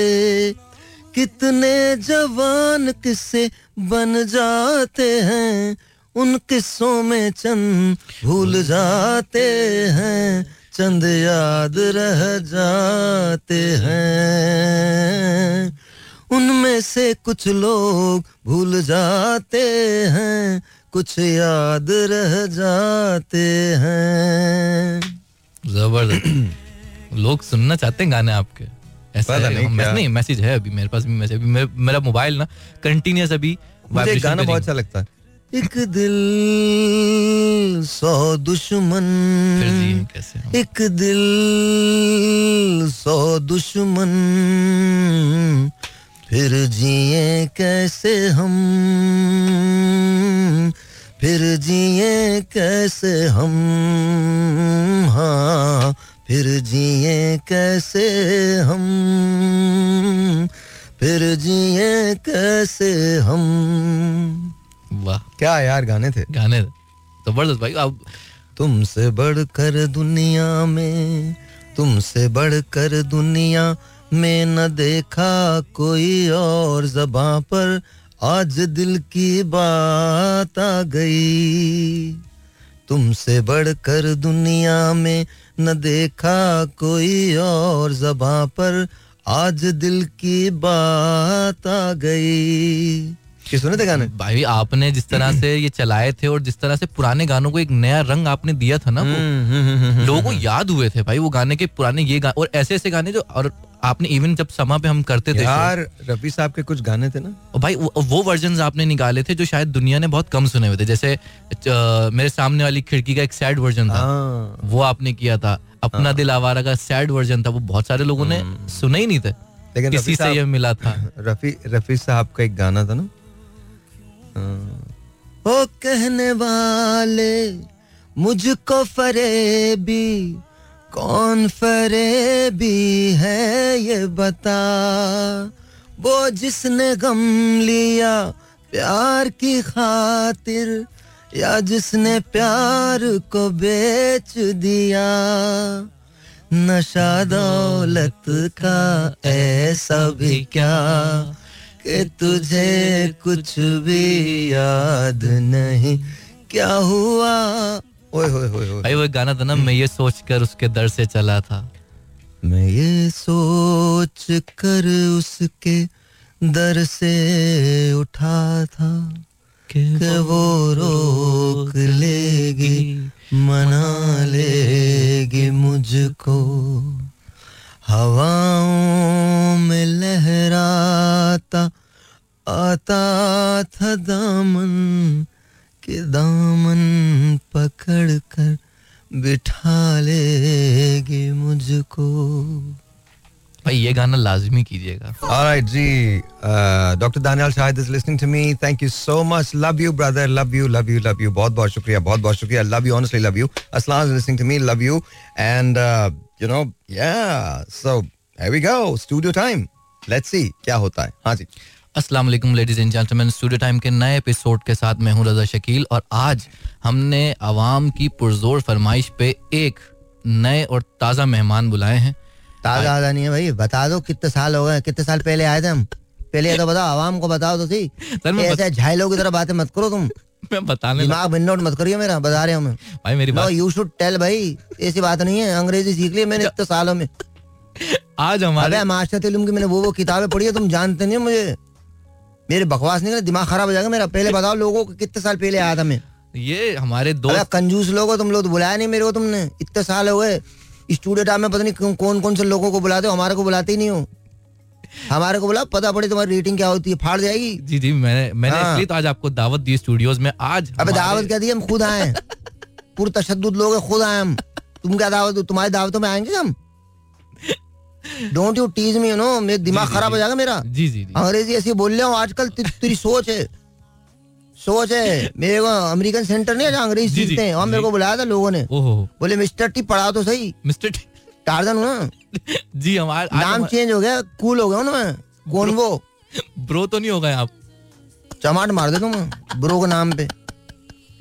कितने जवान किस्से बन जाते हैं, उन किस्सों में चंद भूल जाते हैं, चंद याद रह जाते हैं, उनमें से कुछ लोग भूल जाते हैं, कुछ याद रह जाते हैं. जबरदस्त. लोग सुनना चाहते हैं गाने आपके. ऐसा नहीं मैसेज है अभी मेरे पास भी मैसेज. मेरा मोबाइल ना कंटिन्यूस अभी मुझे गाना बहुत अच्छा लगता है. एक दिल 100 दुश्मन, एक दिल 100 दुश्मन, फिर जिए कैसे हम, फिर जिए कैसे हम, हाँ फिर जिए कैसे हम, फिर जिए कैसे हम. वाह क्या यार गाने थे. गाने जबरदस्त भाई. अब तुमसे बढ़कर दुनिया में, तुमसे बढ़कर दुनिया में न देखा कोई और ज़बां पर, आज दिल की बात आ गई. तुमसे बढ़कर दुनिया में न देखा कोई और ज़बां पर, आज दिल की बात आ गई. ये सुने थे गाने भाई आपने जिस तरह से ये चलाए थे और जिस तरह से पुराने गानों को एक नया रंग आपने दिया था ना, वो लोगों को याद हुए थे भाई वो गाने के पुराने ये गाने और ऐसे ऐसे गाने जो. और आपने इवन जब समा पे हम करते थे यार रफी साहब के कुछ गाने थे ना भाई, वो वर्जन्स आपने निकाले थे जो शायद दुनिया ने बहुत कम सुने हुए थे. जैसे मेरे सामने वाली खिड़की का एक सैड वर्जन था, वो आपने किया था. अपना दिल आवारा का सैड वर्जन था, वो बहुत सारे लोगों ने सुने ही नहीं थे, लेकिन किसी से ये मिला था. रफी साहब का एक गाना था ना, ओ कहने वाले मुझको फरेबी, कौन फरेबी है ये बता, वो जिसने गम लिया प्यार की खातिर, या जिसने प्यार को बेच दिया. नशा दौलत का ऐसा भी क्या कि तुझे कुछ भी याद नहीं क्या हुआ. ओए होए होए होए. भाई वो गाना था ना, मैं ये सोच कर उसके दर से चला था, मैं ये सोच कर उसके दर से उठा था कि वो रोक लेगी, मना लेगी मुझको. हवाओं में लहराता आता था दामन, कि दामन पकड़ कर बिठा लेगी मुझको. भाई ये गाना लाजमी कीजिएगा. Alright ji, Dr. Daniel Shahid is listening to me. Thank you so much. Love you brother. Love you, love you, love you. बहुत बहुत शुक्रिया, बहुत बहुत शुक्रिया. Love you, honestly love you. Aslan is listening to me. Love you. And you know, yeah. So here we go. Studio time. Let's see क्या होता है. हाँ जी. अस्सलाम वालेकुम ladies and gentleman. Studio time के नए एपिसोड के साथ मैं हूं रज़ा शकील और आज हमने आवाम की पुरजोर फरमाइश पे एक नए और ताज़ा मेहमान बुलाए हैं. ताज़ा नहीं है भाई, बता दो कितने साल हो गए, कितने साल पहले आए थे हम. पहले तो बताओ, आवाम को बताओ तो सही. ऐसे झाइलों की तरह बातें मत करो तुम. मैं बताने दिमाग भिन्नोट मत करिए मेरा, बता रहे हो मैं भाई. मेरी बात यू शुड टेल भाई, ऐसी बात नहीं है. अंग्रेजी सीख ली मैंने इतने सालों में. आज हमारे मास्टर इल्म की मैंने वो किताबें पढ़ी है, तुम जानते नहीं हो मुझे. मेरे बकवास नहीं, दिमाग खराब हो जाएगा मेरा. पहले बताओ लोगों को कितने साल पहले आया था मैं. ये हमारे दोस्त कंजूस लोग हो तुम लोग, बुलाया नहीं मेरे को तुमने. इतने साल हो गए स्टूडियो टाइम में, पता नहीं कौन कौन से लोगों को बुलाते हो, हमारे को बुलाते ही नहीं हो. हमारे को बुला, पता पड़े तुम्हारी रेटिंग क्या होती है, फाड़ जाएगी. जी जी, मैंने इसलिए तो आज आपको दावत दी स्टूडियोज में. आज अबे दावत क्या दी, हम खुद आए. पूरे तशद्दुद लोग हैं, खुद आए हम. तुम क्या दावत, तुम्हारी दावतों में आएंगे हम. Don't you tease me, you know. मेरा दिमाग खराब हो जाएगा मेरा. जी जी, अंग्रेजी ऐसी बोल रहा हूँ आजकल. तेरी सोच है, सोच है. मेरे को अमेरिकन सेंटर नहीं है जहाँ अंग्रेजी सीखते हैं, वहाँ मेरे को बुलाया था लोगों ने. बोले मिस्टर टी पढ़ा तो सही. मिस्टर टी टार्जन हूँ ना जी. हमारा नाम चेंज हो गया, कूल हो गया ना. कौन वो ब्रो तो नहीं हो गए आप? चमाट मार दे तुम ब्रो के नाम पे.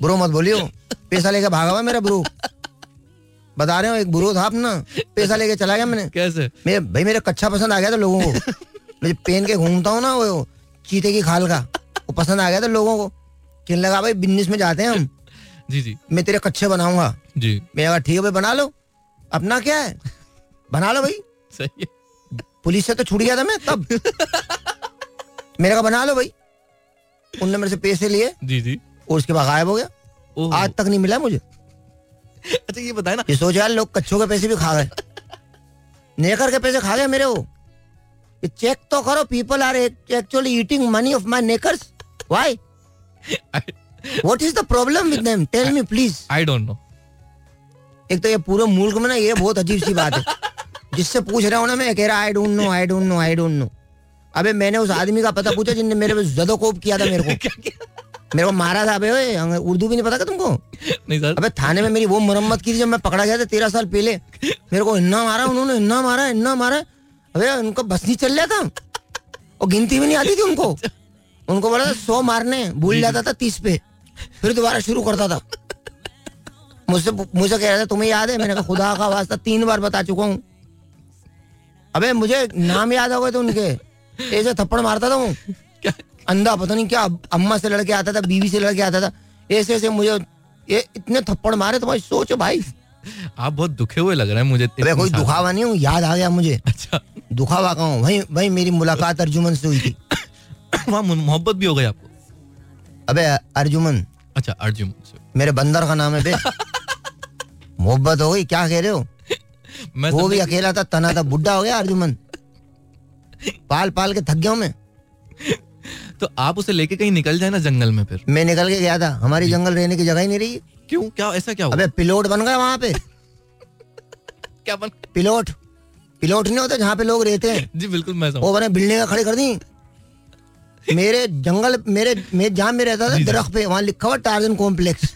ब्रो मत बोलियो, पैसा लेके भागा हुआ मेरा ब्रो, बता रहे हो। एक ब्रो था अपना, पैसा लेके चला गया मैंने। कैसे? भाई मेरे कच्छा पसंद आ गया था लोगों को। मैं पहन के घूमता हूँ ना वो चीते की खाल का, वो पसंद आ गया था लोगों को। कहने लगा भाई बिजनेस में जाते हैं हम, जी, मैं तेरे कच्छे बनाऊंगा जी। मैं कहा ठीक है भाई बना लो, अपना क्या है, बना लो भाई। सही है। पुलिस से तो छूट गया था मैं तब। मेरे का बना लो भाई। उनने मेरे से पैसे लिए, जी जी, और उसके बाद गायब हो गया। आज तक नहीं मिला मुझे। अच्छा ये बताए ना, ये सोच यार लोग कच्छों के पैसे भी खा गए, नेकर के पैसे खा गए मेरे वो। ये चेक तो करो, people are actually eating money of my neckers, why, what is the problem with them, tell me please. I don't know. एक तो ये पूरे मुल्क में ना ये बहुत अजीब सी बात है, जिससे पूछ रहा हूँ ना मैं, कह रहा I don't know I don't know I don't know. अबे मैंने उस आदमी का पता पूछा जिसने मेरे पे ज़दोकोप किया था मेरे को। मेरे को मारा था। अबे ओए उर्दू भी नहीं पता क्या तुमको? नहीं सर। अबे थाने में मेरी वो मरम्मत की थी जब मैं पकड़ा गया था 13 साल पहले। मेरे को इन्ना मारा उन्होंने, इन्ना मारा। अबे उनको बस नहीं चल रहा था, और गिनती भी नहीं आती थी उनको। उनको बोला था 100 मारने, भूल जाता था 30 पे, फिर दोबारा शुरू करता था। मुझसे कह रहा था तुम्हें याद है? मैंने कहा खुदा का वास्ता 3 बार बता चुका हूँ। अबे मुझे नाम याद हो गए थे उनके, ऐसे थप्पड़ मारता था वो अंधा, पता नहीं क्या, अम्मा से लड़के आता था, बीवी से लड़के आता था, ऐसे मुझे ये इतने थप्पड़ मारे। तुम्हारी सोचो भाई। आप बहुत दुखे हुए लग रहे हैं मुझे। अबे कोई दुखावा नहीं हूँ, याद आ गया मुझे। अच्छा, दुखावा का हूँ। वही मेरी मुलाकात अर्जुमन से हुई थी। वहाँ मोहब्बत भी हो गई आपको? अबे अर्जुमन। अच्छा अर्जुमन से, मेरे बंदर का नाम है बे। मोहब्बत हो गई, क्या कह रहे हो? वो भी अकेला था, तना था, बुढ़ा हो गया अर्जुमन, पाल के थक गया हूं मैं। तो आप उसे लेके कहीं निकल जाए ना जंगल में। फिर मैं निकल के गया था, हमारी जंगल रहने की जगह ही नहीं रही। क्यों, क्या ऐसा क्या हुआ? अबे पिलोट बन गए वहां पे। क्या बन? पिलोट नहीं होता जहाँ पे लोग रहते हैं? जी बिल्कुल, मैं वो बने बिल्डिंग खड़ी कर दी मेरे जंगल, मेरे जहाँ में रहता था दरख्त पे, वहाँ लिखा हुआ Tarzan complex,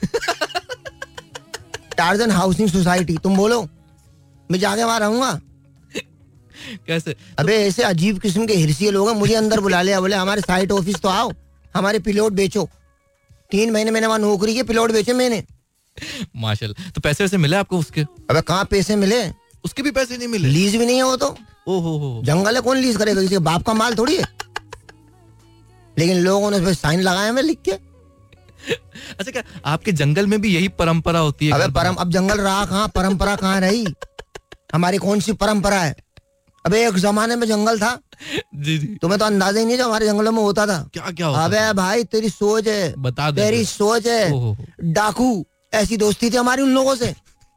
Tarzan housing society. तुम बोलो मैं जाके वहां रहूंगा कैसे? अबे ऐसे अजीब किस्म के हिरसी लोग हैं, मुझे अंदर बुला लिया, बोले हमारे साइट ऑफिस तो आओ, हमारे पिलोट बेचो। 3 महीने मैंने वहां नौकरी की, पिलोट बेचे मैंने। माशाल्लाह। तो पैसे वैसे मिले आपको उसके? अबे कहाँ पैसे मिले, उसके भी पैसे नहीं मिले। लीज भी नहीं है वो तो। ओहो, जंगल है, कौन लीज करेगा? किसी के बाप का माल थोड़ी है। लेकिन लोगों ने साइन लगाए हैं लिख के। अच्छा, क्या आपके जंगल में भी यही परंपरा होती है? अबे अब जंगल रहा कहाँ, परंपरा कहाँ रही? हमारी कौन सी परंपरा है? अबे एक जमाने में जंगल था। जी जी। तुम्हें तो अंदाजा ही नहीं जो हमारे जंगलों में होता था। क्या होता? अबे भाई तेरी सोच है, बता दे। तेरी सोच है। डाकू, ऐसी दोस्ती थी हमारी उन लोगों से,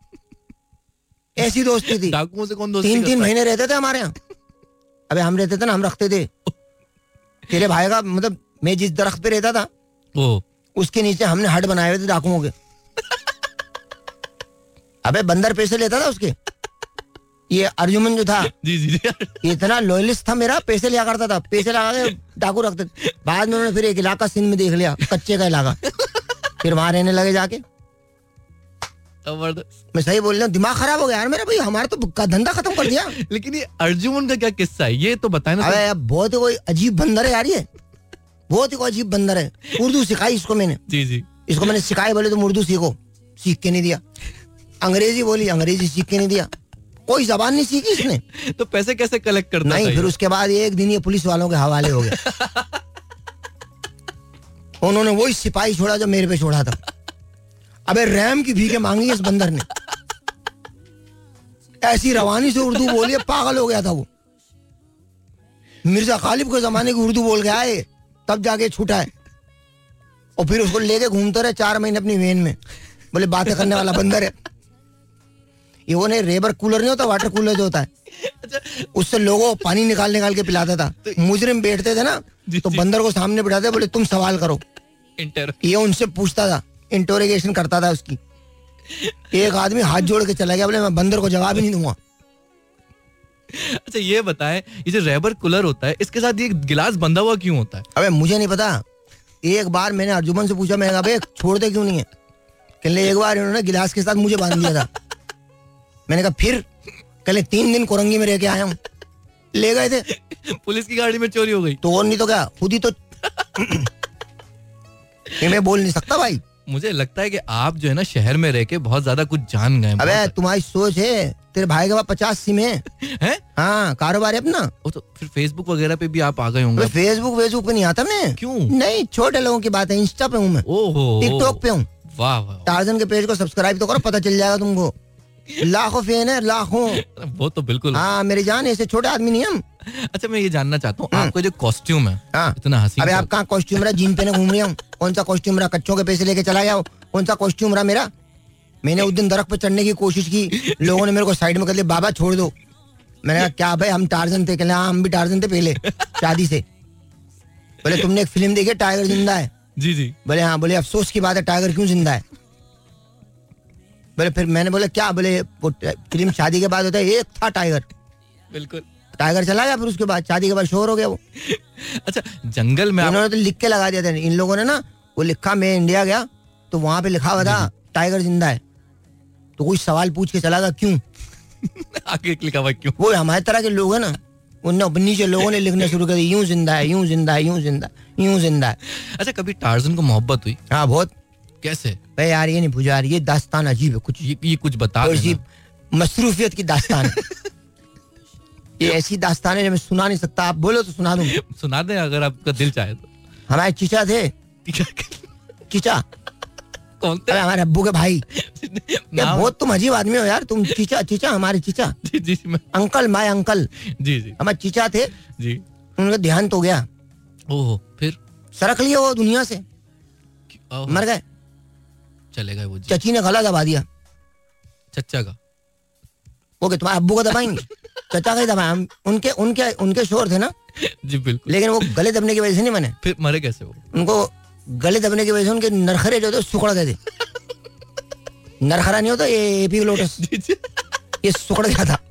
ऐसी दोस्ती थी। डाकुओं से कौन दोस्ती? 3 महीने रहते थे हमारे यहाँ। अबे हम रहते थे ना, हम रखते थे। तेरे भाई का मतलब, मैं जिस दरख्त पे रहता था उसके नीचे हमने हट बनाए हुए थे डाकुओं के। अबे बंदर पैसे लेता था उसके। ये अर्जुमन जो था, जी जी जी, ये इतना लॉयलिस्ट था मेरा, पैसे लिया करता था, पैसे लगा के डाकू रखते। बाद में उन्होंने फिर एक इलाका सिंध में देख लिया, कच्चे का इलाका, फिर वहां रहने लगे जाके। मैं सही बोल रहा हूँ, दिमाग खराब हो गया यार मेरा भाई, हमारा तो धंधा खत्म कर दिया। लेकिन ये अर्जुमन का क्या किस्सा है, ये तो बताए ना। अरे बहुत ही कोई अजीब बंदर है यार, ये बहुत ही कोई अजीब बंदर है। उर्दू सिखाई इसको मैंने। जी जी। इसको मैंने सिखाई, बोले तुम उर्दू सीखो, सीख के नहीं दिया। अंग्रेजी बोली, अंग्रेजी सीख के नहीं दिया। कोई जबान नहीं सीखी इसने। तो पैसे कैसे कलेक्ट करता? नहीं, फिर उसके बाद एक दिन ये पुलिस वालों के हवाले हो गया। उन्होंने वही सिपाही छोड़ा जो मेरे पे छोड़ा था। अबे रैम की भीखे मांगी इस बंदर ने, ऐसी रवानी से उर्दू बोली, पागल हो गया था वो। मिर्जा गालिब के जमाने की उर्दू बोल गया है, तब जाके छूटा है। और फिर उसको लेके घूमते रहे 4 महीने अपनी वेन में, बोले बातें करने वाला बंदर है। ये वो नहीं, रेबर कूलर नहीं होता, वाटर कूलर जो होता है, उससे लोगों को पानी निकाल के पिलाता था। मुजरिम बैठते थे ना, तो बंदर को सामने बिठाते, बोले तुम सवाल करो। ये उनसे पूछता था, इंटरोगेशन करता था उसकी। एक आदमी हाथ जोड़ के चला गया, बोले मैं बंदर को जवाब ही नहीं दूंगा। अच्छा ये बताएं, ये जो रेबर कूलर होता है, इसके साथ ये गिलास बंधा हुआ क्यों होता है? अबे मुझे नहीं पता। एक बार मैंने अर्जुमन से पूछा, मैं अबे छोड़ते क्यों नहीं है? कहने एक बार इन्होंने गिलास के साथ मुझे बांध दिया था। मैंने कहा फिर? कहले 3 दिन कोरंगी में रह के आया हूँ। ले गए थे। पुलिस की गाड़ी में चोरी हो गई तो और नहीं तो क्या, खुद ही तो। मैं बोल नहीं सकता भाई। मुझे लगता है कि आप जो है ना शहर में रह के बहुत ज्यादा कुछ जान गए। अबे तुम्हारी सोच है, तेरे भाई के पास 50 सिम है। हाँ, कारोबार है अपना। वो तो फिर फेसबुक वगैरह पे भी आप आ गए होंगे। फेसबुक पे नहीं आता मैं। क्यों? नहीं, छोटे लोगों की बात है। इंस्टा पे हूँ मैं, टिकटॉक पे हूँ। वाह वाह, टार्जन के पेज को सब्सक्राइब तो करो, पता चल जाएगा तुमको। लाखों फैन है, लाखों। वो तो बिल्कुल। हाँ मेरी जान, ऐसे छोटे आदमी नहीं हम। अच्छा मैं ये जानना चाहता हूँ, आपका जो कॉस्ट्यूम है इतना हसीन। अबे आप कहाँ कॉस्ट्यूम रहा, जीन पहने घूम रही हूँ? कौन सा कॉस्ट्यूम रहा? कच्चों के पैसे लेके चला गया? कौन सा कॉस्ट्यूम रहा मेरा? मैंने उस दिन दरख्त पे चढ़ने की कोशिश की, लोगों ने मेरे को साइड में कर लिया, बाबा छोड़ दो। मैंने कहा क्या भाई, हम टार्जन थे? कहले हाँ हम भी टार्जन थे पहले, शादी से। बोले तुमने एक फिल्म देखी टाइगर जिंदा है? जी जी। बोले हाँ। बोले अफसोस की बात है, टाइगर क्यों जिंदा है? बोले फिर मैंने बोले क्या? बोले वो फिल्म शादी के बाद होता है, एक था टाइगर, बिल्कुल। टाइगर चला गया, फिर उसके बाद शादी के बाद शोर हो गया वो। अच्छा जंगल में इन्होंने तो लिख के लगा दिया था इन लोगों ने ना, वो लिखा, मैं इंडिया गया तो वहां पे लिखा हुआ था टाइगर जिंदा है, तो कोई सवाल पूछ के चला गया क्यों? आगे लिखा हुआ क्यों? वो हमारे तरह के लोग है ना, उन नीचे लोगों ने लिखने शुरू कर दिया, यूं जिंदा है, यूं जिंदा है, यूं जिंदा, यूं जिंदा है। अच्छा कभी टार्जन को मोहब्बत हुई? हाँ बहुत। कैसे? भाई यार ये नहीं पूछा यार, ये दास्तान अजीब है कुछ। ये कुछ बता देना। मसरूफियत की दास्तान है। ये ऐसी दास्तान है जो मैं सुना नहीं सकता, आप बोलो तो सुना दूं। सुना दे अगर आपका दिल चाहे तो। हमारे चीचा थे। चीचा कौन थे? हमारे अब्बू के भाई। बहुत तुम अजीब आदमी हो यार तुम। चीचा, चीचा हमारे चीचा। जी जी अंकल, माय अंकल। जी जी हमारे चीचा थे जी। उनका देहांत हो गया। ओहो, फिर? सरक लिए वो दुनिया से, मर गए, चले गए वो। चची ने गला दबा दिया। चचा का? वो तुम्हारे अब्बू को दबाएंगे? चचा का ही दबाया। उनके उनके उनके शोर थे ना। जी बिल्कुल। लेकिन वो गले दबने की वजह से नहीं बने। फिर मरे कैसे वो? उनको गले दबने की वजह से उनके नरखरे जो थे सुकड़ गए थे। नरखरा नहीं होता ये एपिग्लोटिस, ये सुकड़ गया था।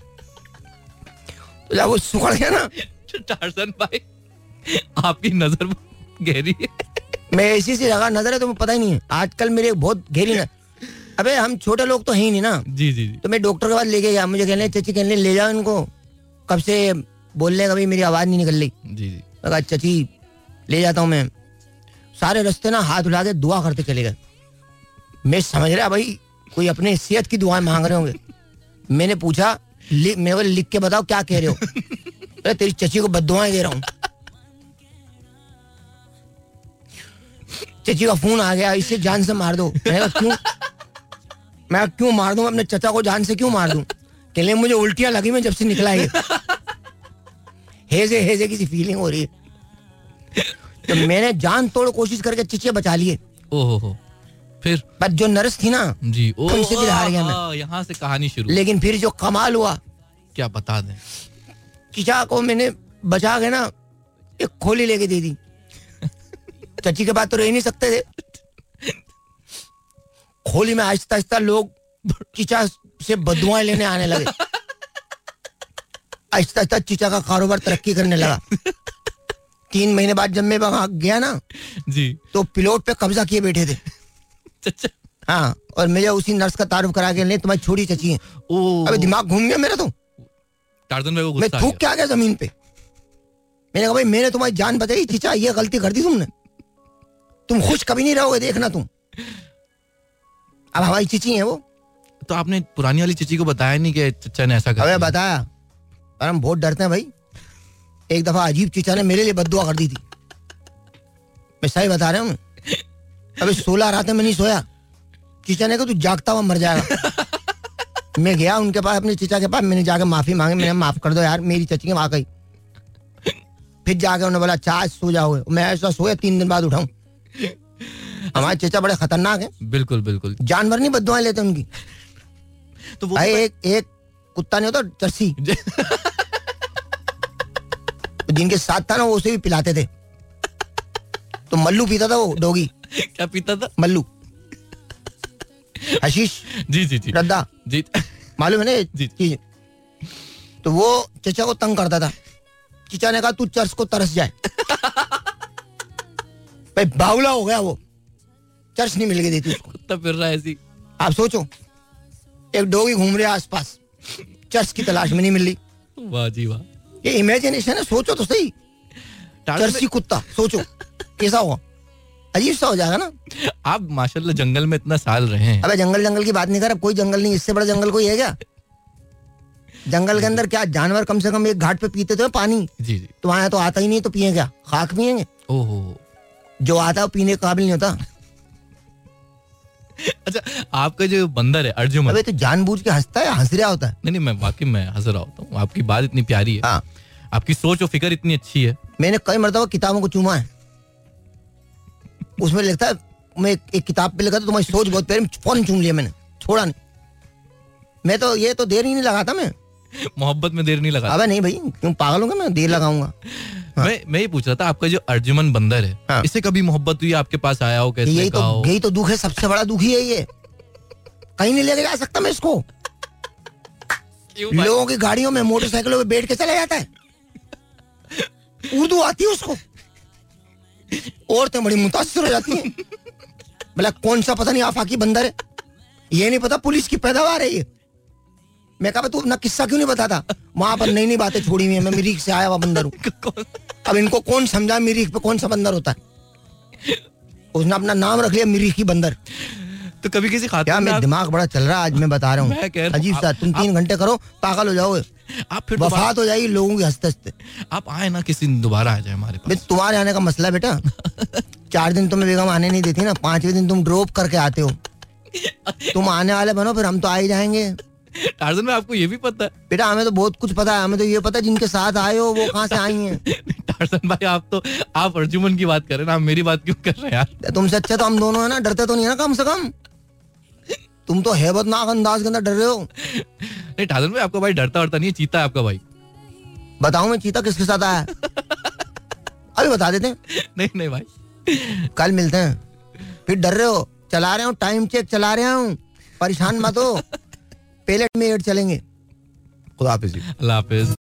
तो जब वो सुकड़ गया ना, टार्जन भाई आपकी नजर गहरी है। मैं ऐसी सी जगह नजर है तो पता ही नहीं है। आजकल मेरे बहुत गहरी न... अबे हम छोटे लोग तो है ही नहीं ना। जी जी। तो मैं डॉक्टर के पास लेके गया, मुझे कहने चची कहने ले जाओ इनको, कब से बोल रहे कभी मेरी आवाज नहीं निकल रही। जी जी। कहा चची ले जाता हूँ मैं। सारे रास्ते ना हाथ उठा के दुआ करते चले गए। मैं समझ रहा भाई कोई अपने सेहत की दुआएं मांग रहे होंगे। मैंने पूछा मैं बोले लिख के बताओ क्या कह रहे हो? अरे तेरी चची को बद्दुआएं दे रहा हूँ। चची का फोन आ गया, इसे जान से मार दो। मैंने कहा क्यों? मैं क्यों मार दूं? अपने चचा को जान से क्यों मार दूं? कहले मुझे उल्टियां लगी मैं जब से निकला है। हेजे हेजे की सी फीलिंग हो रही है। तो मैंने जान तोड़ कोशिश करके चीचे बचा लिए। ओहो, फिर? बस जो नर्स थी ना जी, उनसे दिल हार गया मैं। यहाँ से कहानी शुरू। लेकिन फिर जो कमाल हुआ, क्या बता दें। चीचा को मैंने बचा के ना एक खोली लेके दे दी। चची के पास तो रह नहीं सकते थे। खोली में आहिस्ता आहिस्ता लोग चीचा से बदुआएं लेने आने लगे। आहिस्ता आहिस्ता चीचा का कारोबार तरक्की करने लगा। 3 महीने बाद जब मैं वहां गया ना जी, तो पिलोट पे कब्जा किए बैठे थे। हाँ, और मुझे उसी नर्स का तारुफ करा के, तुम्हारी छोटी चची है। अबे दिमाग घूम गया मेरा तो। टार्जन भाई को गुस्सा मैं थूक के आ गया जमीन पे। मैंने कहा भाई मैंने तुम्हारी जान बचाई, चीचा ये गलती कर दी तुमने। तुम खुश कभी नहीं रहोगे, देखना तुम। अब हमारी चीची है वो। तो आपने पुरानी वाली चीची को बताया नहीं कि चचा ने ऐसा अबे बताया, और हम बहुत डरते हैं भाई। एक दफा अजीब चीचा ने मेरे लिए बद्दुआ कर दी थी। मैं सही बता रहा हूँ। अबे 16 रातें में नहीं सोया। चीचा ने कहा तू जागता हुआ मर जाएगा। मैं गया उनके पास, अपने चीचा के पास। मैंने जाके माफी मांगी, मैंने माफ कर दो यार, मेरी चची वहां गई। फिर जाके उन्होंने बोला अच्छा आज सो जाओगे। मैं ऐसा सोया 3 दिन बाद उठाऊं। हमारे चचा बड़े खतरनाक है। बिल्कुल बिल्कुल। जानवर नहीं बद्दुआएं लेते उनकी। तो वो भाई एक कुत्ता नहीं होता जर्सी, जिनके साथ था ना वो उसे भी पिलाते थे। तो मल्लू पीता था वो डॉगी। क्या पीता था? मल्लू, हशीश। जी जी जी, रद्दा जी, मालूम है ना जी चीज। तो वो चचा को तंग करता था। चचा ने कहा तू चर्च को तरस जाए। भाई बावला हो गया वो, चर्च नहीं मिल गई थी उसको। कुत्ता फिर रहा है ऐसी। आप सोचो, एक डॉगी घूम रहे आसपास, चर्च की तलाश में नहीं मिल रही। वाह जी वाह, ये इमेजिनेशन है। सोचो तो सही, चर्ची कुत्ता, सोचो कैसा हुआ। अजीब सा हो जाएगा ना। आप माशाल्लाह जंगल में इतना साल रहे हैं। अबे जंगल की बात नहीं कर, अब कोई जंगल नहीं, इससे बड़ा जंगल कोई है क्या? जंगल के अंदर क्या जानवर कम से कम एक घाट पे पीते तो पानी। जी जी। तो वहां तो आता ही नहीं, तो पिए क्या? खाक पिएंगे। ओहो, जो आता है वो पीने के काबिल नहीं होता। अच्छा, आपका जो बंदर है अर्जुमन, अबे तो जानबूझ के हंसता है, हंस रहा होता है। नहीं, मैं वाकई में हंस रहा होता हूँ। आपकी बात इतनी प्यारी है। हाँ। आपकी सोच और फिक्र इतनी अच्छी है। मैंने कई मरतबा किताबों को चूमा है, उसमें लिखता है, मैं एक किताब पे लिखा था तुम्हारी सोच बहुत प्यारी, फौरन चूम लिया मैंने, छोड़ा नहीं। मैं तो ये तो देर ही नहीं लगाता मैं, मोहब्बत में देर नहीं लगाता। अबे नहीं भाई, क्यों पागल होगा मैं, देर लगाऊंगा। हाँ। मैं ये पूछ रहा था, आपका जो अर्जुमन बंदर है, हाँ। इससे कभी मोहब्बत हुई, आपके पास आया हो, कैसे यही कहा हो? यही तो दुख है, सबसे बड़ा दुख ही है ये। कहीं नहीं लेके जा सकता मैं इसको। लोगों की गाड़ियों में, मोटरसाइकिलों में बैठ के चला जाता है। उर्दू आती है उसको, औरतें बड़ी मुतासिर हो जाती हैं। बोला कौन सा पता नहीं आफाकी बंदर है, ये नहीं पता पुलिस की पैदावार है ये। मैं कहा तू अपना किस्सा क्यों नहीं बताता? वहां पर नई नई बातें छोड़ी हुई है, मैं मिरीक से आया हुआ बंदर हूँ। अब इनको कौन समझा मिरीक पे कौन सा बंदर होता है? उसने अपना नाम रख लिया मिरीकी बंदर। तो कभी किसी खाते क्या मेरा दिमाग बड़ा चल रहा है आज, मैं बता रहा हूँ। अजीब सा, तुम 3 घंटे करो पागल हो जाओगे, आप फिर वफात हो जाएगी लोगों की हंसते हंसते। आप आए ना, किसी दिन दोबारा आ जाए हमारे पास। तुम्हारे आने का मसला बेटा, 4 दिन तुम्हें बेगम आने नहीं देती ना, 5वें दिन तुम ड्रॉप करके आते हो। तुम आने वाले बनो, फिर हम तो आ ही जाएंगे। टार्जन में आपको ये भी पता है? बेटा हमें तो बहुत कुछ पता है, हमें तो ये पता है जिनके साथ आए हो वो कहाँ से आई हैं। टार्जन भाई, आप अर्जुमन की बात कर रहे हैं ना, आप मेरी बात क्यों कर रहे हैं यार? तुमसे अच्छा तो हम दोनों है ना, डरते तो नहीं है ना कम से कम। तुम तो हैबतनाक अंदाज के अंदर डर रहे हो। नहीं टार्जन भाई, आपका भाई डरता नहीं है, चीता है आपका भाई। बताऊं मैं चीता किसके साथ आया? अभी बता देते हैं। नहीं भाई, कल मिलते हैं। फिर डर रहे हो? चला रहे हूँ, टाइम चेक चला रहा हूँ, परेशान मत हो। पेलेट में 8 चलेंगे। खुदा हाफिज। अल्लाह हाफिज।